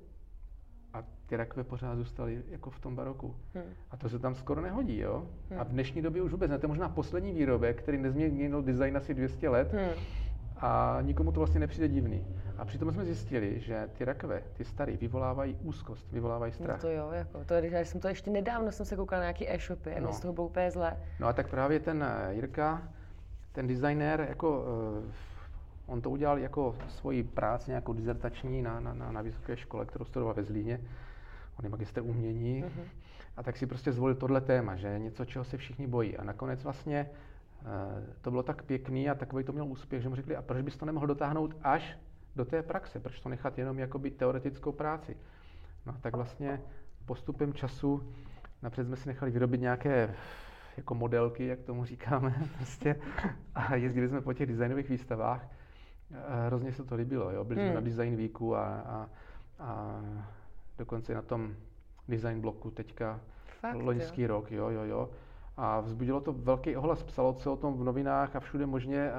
A ty rakve pořád zůstaly jako v tom baroku. A to se tam skoro nehodí, jo? A v dnešní době už vůbec ne. To je možná poslední výrobek, který nezměnil design asi 200 let a nikomu to vlastně nepřijde divný. A přitom jsme zjistili, že ty rakve, ty starý, vyvolávají úzkost, vyvolávají strach. No to jo, jako, to je, jsem to ještě nedávno jsem se koukala na nějaký e-shopy a mě z toho bylo úplně zlé. No a tak právě ten Jirka, ten designér, jako on to udělal jako svoji práci, nějakou dizertační na vysoké škole, kterou studoval ve Zlíně. On je magister umění. A tak si prostě zvolil tohle téma, že něco, čeho se všichni bojí. A nakonec vlastně to bylo tak pěkný a takový to měl úspěch, že mu řekli, a proč bys to nemohl dotáhnout až do té praxe? Proč to nechat jenom jakoby teoretickou práci? No tak vlastně postupem času napřed jsme si nechali vyrobit nějaké jako modelky, jak tomu říkáme, prostě, a jezdili jsme po těch designových výstavách. Hrozně se to líbilo, jo? Byli jsme na Design Weeku a dokonce na tom design bloku teďka loňský rok, jo. A vzbudilo to velký ohlas, psalo se o tom v novinách a všude možně.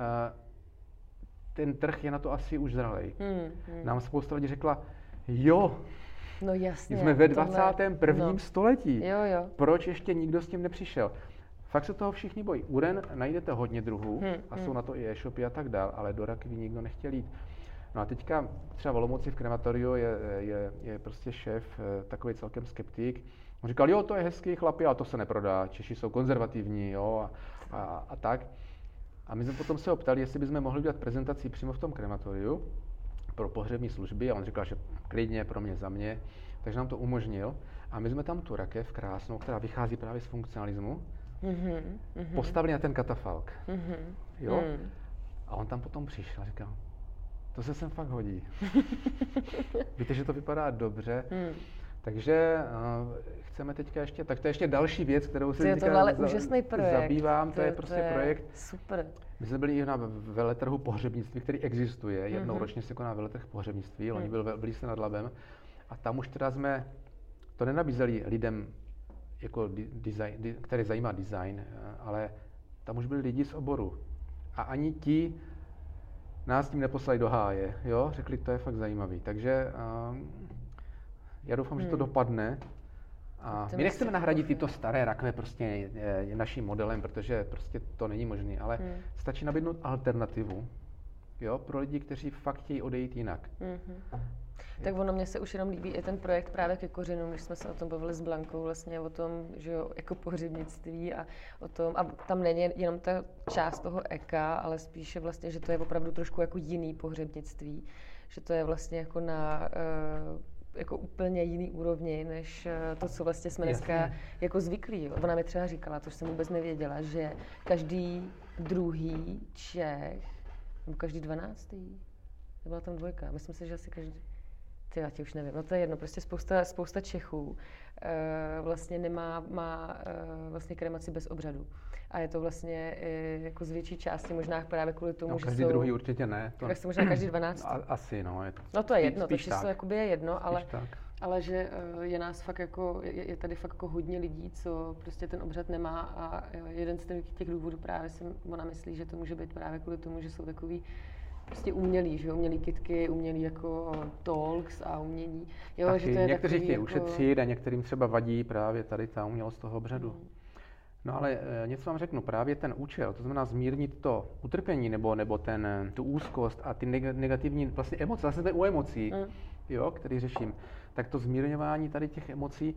Ten trh je na to asi už zralej. Nám spousta lidí řekla, no jasně, jsme ve 21. století. Jo. Proč ještě nikdo s tím nepřišel? Fakt se toho všichni bojí. Uren najdete hodně druhů a jsou na to i e-shopy a tak dál, ale do rakví nikdo nechtěl jít. No a teďka třeba v Olomouci v krematoriu je prostě šéf takový celkem skeptik. On říkal, to je hezký chlapi, ale to se neprodá. Češi jsou konzervativní, a tak. A my jsme potom se ho ptali, jestli bychom mohli udělat prezentaci přímo v tom krematoriu pro pohřební služby, a on říkal, že klidně pro mě, za mě. Takže nám to umožnil. A my jsme tam tu rakev krásnou, která vychází právě z funkcionalismu, postavili na ten katafalk. A on tam potom přišel a říkal, to se sem fakt hodí. Víte, že to vypadá dobře. Takže chceme teďka ještě, tak to je ještě další věc, kterou se teďka zabývám. To je prostě projekt. Super. My jsme byli i na veletrhu pohřebnictví, který existuje. Jednou ročně se koná veletrh pohřebnictví. Oni byli se nad Labem. A tam už teda jsme to nenabízeli lidem, jako design, který zajímá design, ale tam už byli lidi z oboru. A ani ti nás tím neposlali do háje, jo? Řekli, to je fakt zajímavý. Takže já doufám, že to dopadne. A my nechceme nahradit tyto staré rakve prostě naším modelem, protože prostě to není možné, ale stačí nabídnout alternativu, jo, pro lidi, kteří fakt chtějí odejít jinak. Tak ono mně se už jenom líbí i ten projekt právě Ke kořenům, když jsme se o tom bavili s Blankou, vlastně o tom, že jo, jako pohřebnictví a o tom, a tam není jenom ta část toho eka, ale spíše vlastně, že to je opravdu trošku jako jiný pohřebnictví, že to je vlastně jako na jako úplně jiný úrovni, než to, co vlastně jsme dneska jako zvyklí. Ona mi třeba říkala, to jsem vůbec nevěděla, že každý druhý Čech, nebo každý 12. Nebyla tam 2, myslím si, že asi každý. Já ti už nevím, no to je jedno, prostě spousta Čechů vlastně má vlastně kremaci bez obřadu. A je to vlastně jako z větší části možná právě kvůli tomu, že každý druhý určitě ne. Tak se možná každý 12. Asi, no. No to je jedno, to číslo jakoby je jedno, ale že je nás fakt jako, je tady fakt jako hodně lidí, co prostě ten obřad nemá, a jeden z těch důvodů právě ona myslí, že to může být právě kvůli tomu, že jsou takový prostě umělý, že jo, umělý kytky, umělý jako talks a umění. Jo, že to je někteří chtějí jako ušetřit a některým třeba vadí právě tady ta umělost toho obřadu. No ale něco vám řeknu, právě ten účel, to znamená zmírnit to utrpení nebo tu úzkost a ty negativní vlastně emoce, zase to u emocí, jo, který řeším, tak to zmírňování tady těch emocí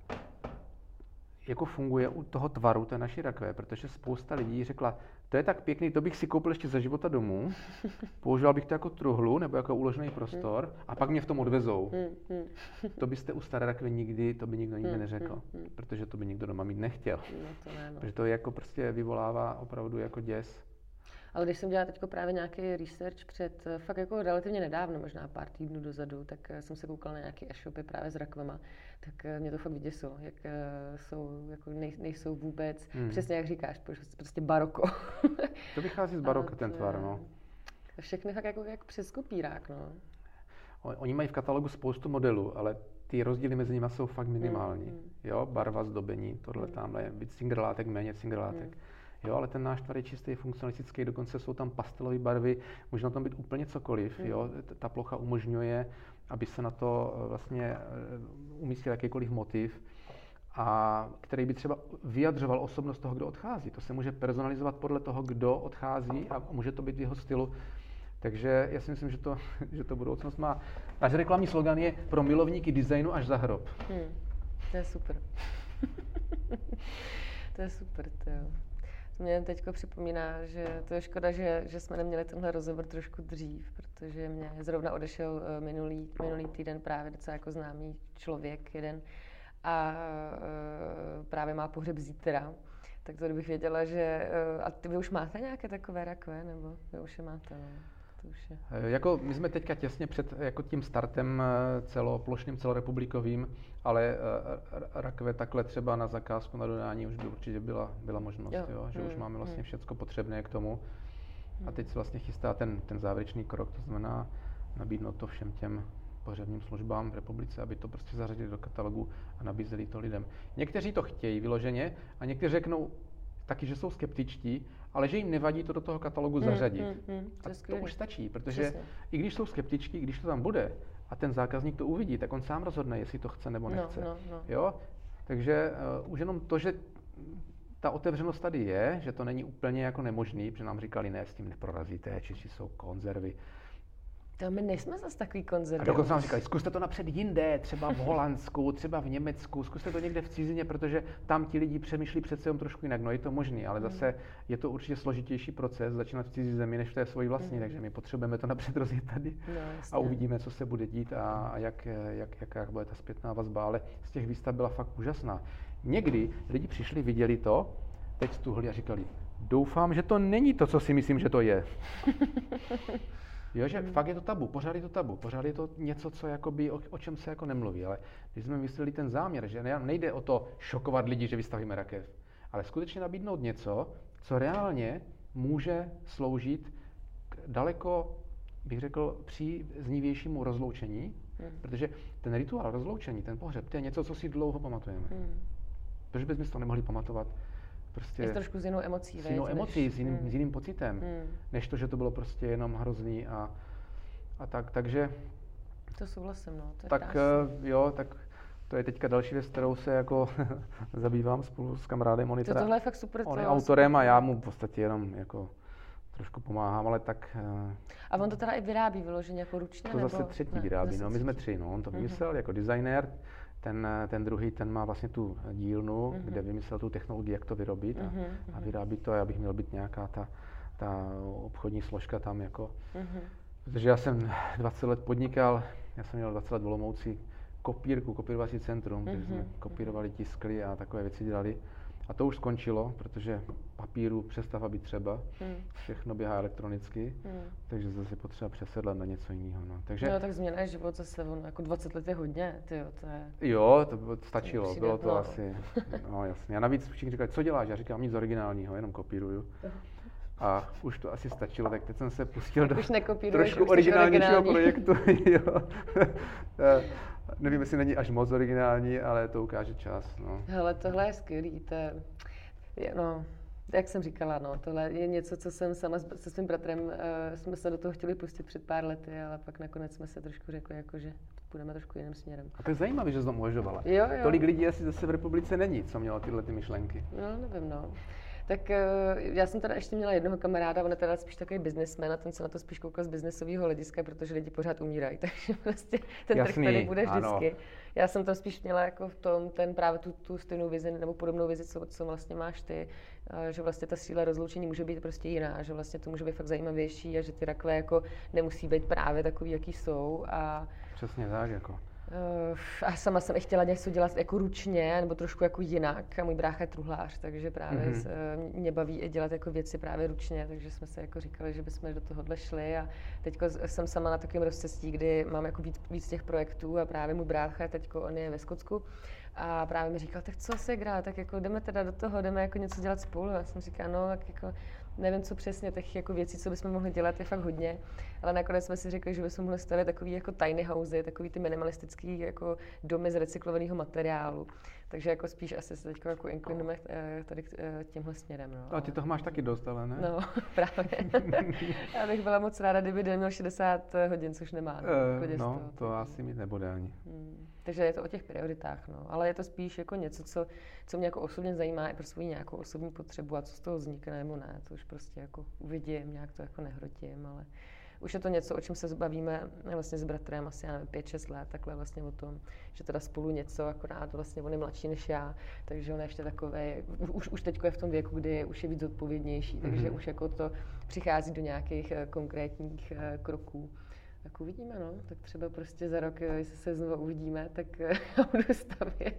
jako funguje u toho tvaru té naší rakve, protože spousta lidí řekla, to je tak pěkný, to bych si koupil ještě za života domů, používal bych to jako truhlu nebo jako uložený prostor a pak mě v tom odvezou. To byste u staré rakve nikdy, to by nikdo nikdy neřekl, protože to by nikdo doma mít nechtěl. No to ne, no. Protože to jako prostě vyvolává opravdu jako děs. Ale když jsem dělala teď právě nějaký research před fakt jako relativně nedávno, možná pár týdnů dozadu, tak jsem se koukala na nějaké e-shopy právě s rakvema, tak mě to fakt vyděsilo, jak jsou, jako nejsou vůbec, přesně jak říkáš, prostě baroko. To vychází z baroka ten tvar, no. Všechny fakt jako jak přes kopírák, no. Oni mají v katalogu spoustu modelů, ale ty rozdíly mezi nimi jsou fakt minimální. Jo, barva, zdobení, tohle tamhle je víc cingrlátek, méně cingrlátek. Jo, ale ten náš tvar je čistý, funkcionalistický, dokonce jsou tam pastelové barvy, může na tom být úplně cokoliv, jo. Ta plocha umožňuje, aby se na to vlastně umístil jakýkoliv motiv, a který by třeba vyjadřoval osobnost toho, kdo odchází. To se může personalizovat podle toho, kdo odchází a může to být v jeho stylu. Takže já si myslím, že to budoucnost má. Náš reklamní slogan je pro milovníky designu až za hrob. To je super. To je super, to jo. To mě teďko připomíná, že to je škoda, že jsme neměli tenhle rozhovor trošku dřív, protože mě zrovna odešel minulý týden právě docela jako známý člověk jeden a právě má pohřeb zítra. Tak to kdybych věděla, že... A vy už máte nějaké takové rakve, nebo vy už je máte? No? Jako my jsme teďka těsně před jako tím startem celoplošným, celorepublikovým, ale rakve takhle třeba na zakázku, na dodání už by určitě byla možnost, jo? Že už máme vlastně všecko potřebné k tomu. A teď se vlastně chystá ten závěrečný krok, to znamená nabídnout to všem těm pohřebním službám v republice, aby to prostě zařadili do katalogu a nabízeli to lidem. Někteří to chtějí vyloženě a někteří řeknou taky, že jsou skeptičtí, ale že jim nevadí to do toho katalogu zařadit. A to už stačí, protože přesně. I když jsou skeptičtí, když to tam bude a ten zákazník to uvidí, tak on sám rozhodne, jestli to chce nebo nechce. No. Jo? Takže už jenom to, že ta otevřenost tady je, že to není úplně jako nemožný, protože nám říkali, ne, s tím neprorazíte, Češi jsou konzervy. To my nejsme zase takový konzervy. A dokonce nám říkali, zkuste to napřed jinde, třeba v Holandsku, třeba v Německu, zkuste to někde v cizině, protože tam ti lidi přemýšlí přece jen trošku jinak. No je to možný, ale zase je to určitě složitější proces začínat v cizí zemi, než v té svojí vlastní, takže my potřebujeme to napřed rozjet tady a uvidíme, co se bude dít a jak bude ta zpětná vazba, ale z těch výstav byla fakt úžasná. Někdy lidi přišli, viděli to, teď stuhli a říkali, doufám, že to není to, co si myslím, že to je. Jo, že fakt je to tabu, pořád je to něco, co jakoby, o čem se jako nemluví, ale když jsme mysleli ten záměr, že nejde o to šokovat lidi, že vystavíme rakev, ale skutečně nabídnout něco, co reálně může sloužit k daleko, bych řekl, příznivějšímu rozloučení, protože ten rituál rozloučení, ten pohřeb, to je něco, co si dlouho pamatujeme. Protože bychom si to nemohli pamatovat. Prostě je trošku s jinou emocí. S jinou emocí, s jiným pocitem, než to, že to bylo prostě jenom hrozný a tak, takže... To souhlasím, no, to je tak jo, tak to je teďka další věc, kterou se jako zabývám spolu s kamarádem. Tohle je fakt super. On je autorem a já mu v podstatě jenom jako trošku pomáhám, ale tak... A on to teda i vyrábí vyloženě jako ručně? To zase třetí vyrábí, no, my jsme tři, no, on to vymyslel jako designér. Ten druhý, ten má vlastně tu dílnu, kde vymyslel tu technologii, jak to vyrobit a vyrábí to a já bych měl být nějaká ta obchodní složka tam jako. Protože já jsem 20 let podnikal, já jsem měl 20 let v Olomouci kopírovací centrum, kde jsme kopírovali, tiskli a takové věci dělali. A to už skončilo, protože papíru přestává být třeba, všechno běhá elektronicky, takže zase potřeba přesedlat na něco jiného. No. Takže... No tak změna je život zase, jako 20 let je hodně, tyjo, to je... Jo, to stačilo, bylo to asi, no jasně. A navíc všichni říkali, co děláš? Já říkám, nic originálního, jenom kopíruju. A už to asi stačilo, tak teď jsem se pustil do trošku originálnějšího projektu. Jo. Nevím, jestli není až moc originální, ale to ukáže čas. No. Hele, tohle je skvělý, Jak jsem říkala, no, tohle je něco, co jsem sama se svým bratrem, jsme se do toho chtěli pustit před pár lety, ale pak nakonec jsme se trošku řekli, jako, že půjdeme trošku jiným směrem. A to je zajímavé, že jsi to uvažovala. Jo. Tolik lidí asi zase v republice není, co mělo tyhle ty myšlenky. No, nevím, no. Tak já jsem teda ještě měla jednoho kamaráda, on je teda spíš takový businessman a ten se na to spíš koukal z biznesového hlediska, protože lidi pořád umírají, takže prostě ten trh tady bude vždycky. Ano. Já jsem tam spíš měla jako v tom právě tu stejnou vizi nebo podobnou vizi, co vlastně máš ty, že vlastně ta síla rozloučení může být prostě jiná, že vlastně to může být fakt zajímavější a že ty rakve jako nemusí být právě takový, jaký jsou. A přesně tak, jako. A sama jsem i chtěla něco dělat jako ručně, nebo trošku jako jinak. A můj brácha je truhlář, takže právě mě baví i dělat jako věci právě ručně, takže jsme se jako říkali, že bychom do tohohle šli. A teď jsem sama na takovém rozcestí, kdy mám jako víc těch projektů a právě můj brácha, teďko on je ve Skotsku. A právě mi říkal, tak co se hrá, tak jako jdeme teda do toho, jdeme jako něco dělat spolu. A já jsem říkala, no tak jako nevím, co přesně, těch jako věcí, co bychom mohli dělat, je fakt hodně. Ale nakonec jsme si řekli, že bychom mohli stavět takový jako tiny housey, takový ty minimalistický jako domy z recyklovaného materiálu. Takže jako spíš asi se teď jako inklinujeme tady tímhle směrem. No. A ty toho máš taky dost, ale ne? No, právě. Já bych byla moc ráda, kdyby den měl 60 hodin, což nemá. No, to asi mít nebude ani. Takže je to o těch prioritách, no. Ale je to spíš jako něco, co mě jako osobně zajímá i pro svou nějakou osobní potřebu a co z toho vznikne nebo ne, to už prostě jako uvidím, nějak to jako nehrotím, ale už je to něco, o čem se bavíme vlastně s bratrem asi 5-6 let, takhle vlastně o tom, že teda spolu něco, akorát vlastně on je mladší než já, takže on je ještě takovej, už teďko je v tom věku, kdy už je víc odpovědnější, takže už jako to přichází do nějakých konkrétních kroků. Tak uvidíme, no. Tak třeba prostě za rok, jestli se znovu uvidíme, tak já budu stavět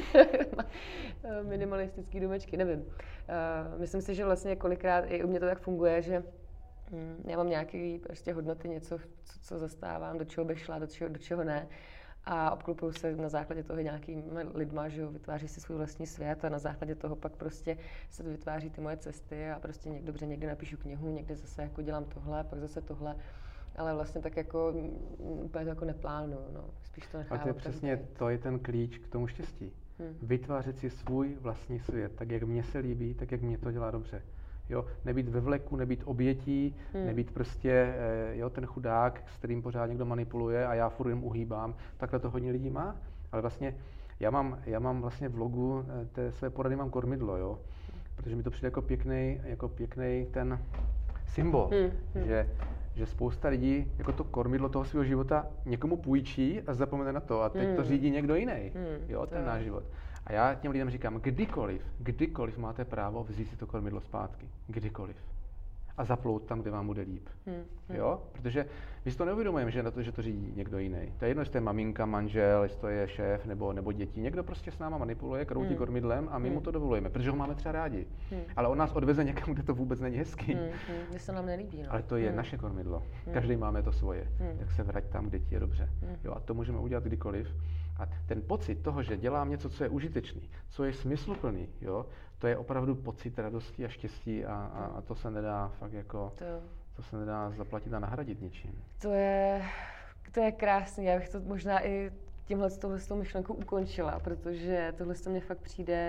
minimalistický domečky, nevím. Myslím si, že vlastně kolikrát i u mě to tak funguje, že já mám nějaké prostě hodnoty, něco, co zastávám, do čeho bych šla, do čeho ne. A obklopuju se na základě toho nějakými lidma, že jo, vytváří si svůj vlastní svět a na základě toho pak prostě se vytváří ty moje cesty a prostě někdy napíšu knihu, někdy zase jako dělám tohle, pak zase tohle. Ale vlastně tak jako úplně to jako neplánuju, no. Spíš to nechávám. A to je přesně, to je ten klíč k tomu štěstí. Vytvářet si svůj vlastní svět, tak jak mně se líbí, tak jak mě to dělá dobře. Jo, nebýt ve vleku, nebýt obětí, nebýt prostě ten chudák, s kterým pořád někdo manipuluje a já furt jen uhýbám. Takhle to hodně lidí má, ale vlastně já mám vlastně v logu té své porady mám kormidlo, jo, protože mi to přijde jako pěkný ten symbol, že spousta lidí jako to kormidlo toho svého života někomu půjčí a zapomene na to a teď to řídí někdo jiný, jo, ten náš život. A já těm lidem říkám, kdykoliv máte právo vzít si to kormidlo zpátky, kdykoliv. A zaplout tam, kde vám bude líp. Jo? Protože my si to neuvědomujeme, že to řídí někdo jiný. To je jedno, jestli to je maminka, manžel, jestli to je šéf nebo děti. Někdo prostě s náma manipuluje, kroutí kormidlem a my mu to dovolujeme, protože ho máme třeba rádi. Ale on nás odveze někam, kde to vůbec není hezký. Kde se nám nelíbí. No. Ale to je naše kormidlo. Každý máme to svoje. Tak se vrať tam, kde ti je dobře. Jo? A to můžeme udělat kdykoliv. A ten pocit toho, že dělám něco, co je užitečný, co je smysluplný, jo, to je opravdu pocit radosti a štěstí a to se nedá fakt jako, to se nedá zaplatit a nahradit ničím. To je krásný, já bych to možná i tohle myšlenkou ukončila, protože tohle mě fakt přijde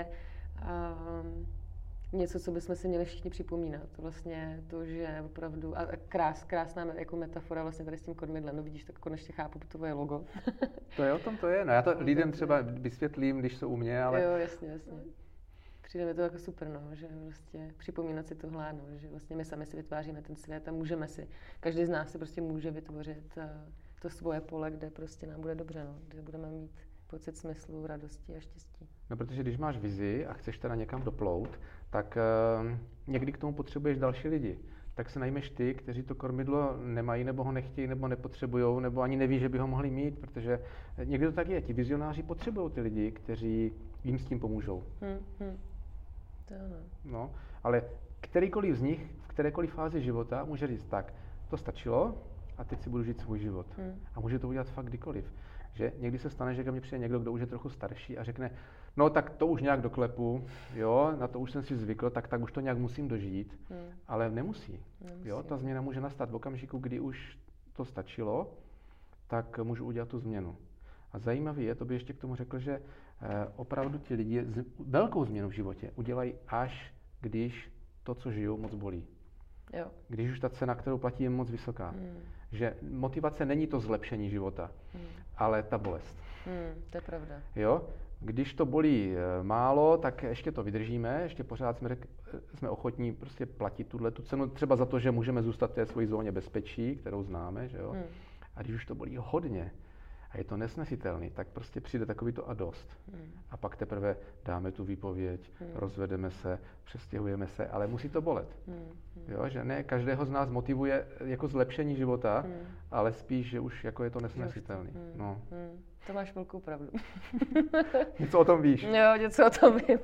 něco, co bychom si měli všichni připomínat. Vlastně to, že opravdu, a krásná jako metafora vlastně tady s tím kormidlem, no vidíš, tak konečně chápu tvoje logo. To je o tom, to je, no já to lidem třeba vysvětlím, když jsou u mě, ale... Jo, jasně. Přijde mi to jako super, no, že vlastně připomínat si tohle, no, že vlastně my sami si vytváříme ten svět a můžeme si, každý z nás si prostě může vytvořit to svoje pole, kde prostě nám bude dobře, no, kde budeme mít pocit smyslu, radosti a štěstí. No, protože když máš vizi a chceš teda někam doplout, tak někdy k tomu potřebuješ další lidi. Tak se najmeš ty, kteří to kormidlo nemají, nebo ho nechtějí, nebo nepotřebujou, nebo ani neví, že by ho mohli mít, protože někdy to tak je. Ti vizionáři potřebují ty lidi, kteří jim s tím pomůžou. To ano. No, ale kterýkoliv z nich v kterékoliv fázi života může říct tak, to stačilo a teď si budu žít svůj život. A může to udělat fakt kdykoliv. Že někdy se stane, že ke mně přijde někdo, kdo už je trochu starší a řekne, no tak to už nějak doklepu, jo, na to už jsem si zvykl, tak už to nějak musím dožít, ale nemusí. Jo, ta změna může nastat v okamžiku, kdy už to stačilo, tak můžu udělat tu změnu. A zajímavý je, to by ještě k tomu řekl, že opravdu ti lidi velkou změnu v životě udělají až když to, co žijou, moc bolí. Jo. Když už ta cena, kterou platí, je moc vysoká. Že motivace není to zlepšení života, ale ta bolest. To je pravda. Jo? Když to bolí málo, tak ještě to vydržíme, ještě pořád jsme ochotní prostě platit tu cenu, třeba za to, že můžeme zůstat v té své zóně bezpečí, kterou známe, že jo? A když už to bolí hodně a je to nesnesitelný, tak prostě přijde takový to a dost. A pak teprve dáme tu výpověď, rozvedeme se, přestěhujeme se, ale musí to bolet. Jo? Že ne každého z nás motivuje jako zlepšení života, ale spíš, že už jako je to nesnesitelný. No. To máš velkou pravdu. Něco o tom víš. Jo, něco o tom vím.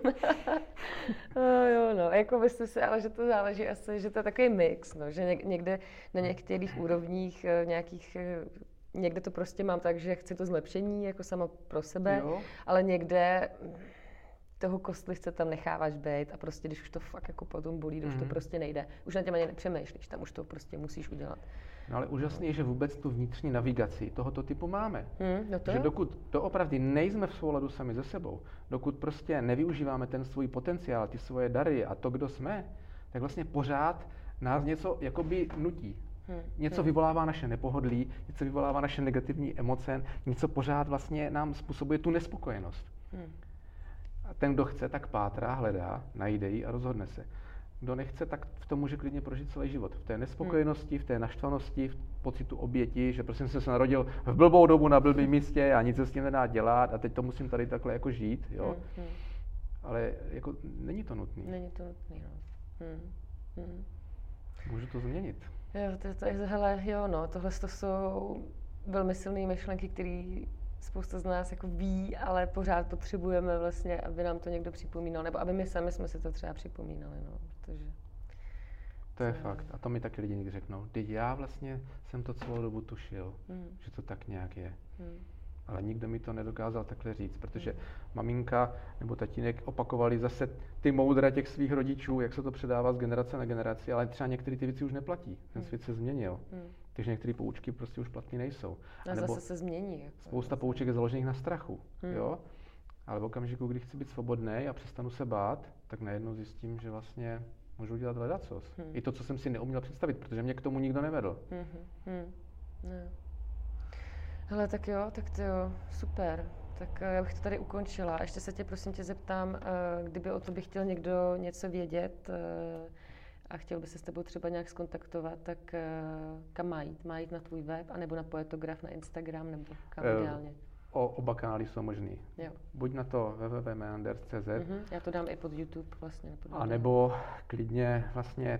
Jo, no, jako byste si, ale že to záleží asi, že to je takový mix, no, že někde na některých úrovních nějakých, někde to prostě mám tak, že chci to zlepšení jako sama pro sebe, jo. Ale někde toho kostlivce tam necháváš být a prostě když už to fakt jako potom bolí, už to prostě nejde. Už na těm ani nepřemýšlíš, tam už to prostě musíš udělat. No ale úžasný je, že vůbec tu vnitřní navigaci tohoto typu máme. No to že dokud doopravdy nejsme v souladu sami se sebou, dokud prostě nevyužíváme ten svůj potenciál, ty svoje dary a to, kdo jsme, tak vlastně pořád nás něco jakoby nutí. Něco vyvolává naše nepohodlí, něco vyvolává naše negativní emoce, něco pořád vlastně nám způsobuje tu nespokojenost. A ten, kdo chce, tak pátrá, hledá, najde ji a rozhodne se. Kdo nechce, tak v tom může klidně prožít celý život. V té nespokojenosti, v té naštvanosti, v pocitu oběti, že prostě jsem se narodil v blbou dobu na blbém místě a nic se s tím nedá dělat a teď to musím tady takhle jako žít, jo. Ale jako není to nutný. Není to nutný, no. Můžu to změnit. Jo, hele, jo, no, tohle to jsou velmi silné myšlenky, které spousta z nás jako ví, ale pořád potřebujeme vlastně, aby nám to někdo připomínal, nebo aby my sami jsme si to třeba připomínali, no, protože... To je fakt. A to mi taky lidi někdy řeknou. Teď já vlastně jsem to celou dobu tušil, že to tak nějak je. Ale nikdo mi to nedokázal takhle říct, protože maminka nebo tatínek opakovali zase ty moudra těch svých rodičů, jak se to předává z generace na generaci, ale třeba některé ty věci už neplatí. Ten svět se změnil. Takže některé poučky prostě už platné nejsou. A zase se změní. Jako spousta pouček je založených na strachu, jo? Ale v okamžiku, kdy chci být svobodný a přestanu se bát, tak najednou zjistím, že vlastně můžu dělat ledacos. I to, co jsem si neuměl představit, protože mě k tomu nikdo nevedl. No. Hele, tak jo, super. Tak já bych to tady ukončila. Ještě se tě, prosím tě, zeptám, kdyby o tobě chtěl někdo něco vědět a chtěl by se s tebou třeba nějak zkontaktovat, tak kam má jít? Má jít na tvůj web, anebo na Poetograf, na Instagram, nebo kam ideálně? Oba kanály jsou možný. Jo. Buď na to www.meanders.cz. Já to dám i pod YouTube vlastně. A nebo klidně vlastně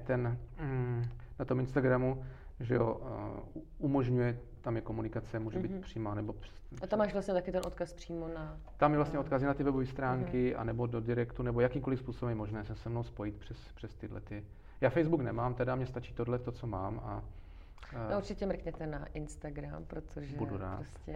na tom Instagramu, že jo, umožňuje, tam je komunikace, může být přímá, nebo... A tam máš vlastně taky ten odkaz přímo na... Tam je vlastně odkazy na ty webové stránky, anebo do direktu, nebo jakýmkoliv způsobem je možné se mnou spojit přes tyhle ty... Já Facebook nemám, teda mě stačí tohle, to, co mám a... No určitě mrkněte na Instagram, protože budu rád. Prostě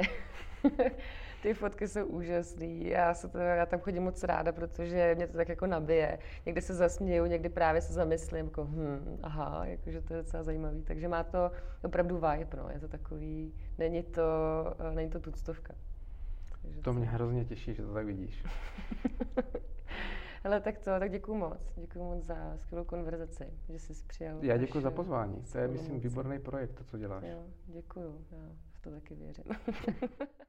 ty fotky jsou úžasný. Já tam chodím moc ráda, protože mě to tak jako nabije. Někdy se zasměju, někdy právě se zamyslím, jako aha, jakože to je docela zajímavý. Takže má to opravdu vibe, no. Je to takový, není to tuctovka. Takže to mě hrozně těší, že to tak vidíš. Hele, tak děkuju moc. Děkuju moc za skvělou konverzaci, že jsi přijal. Já děkuji za pozvání. To je, myslím, výborný projekt, to, co děláš. Jo, děkuju. Já v to taky věřím.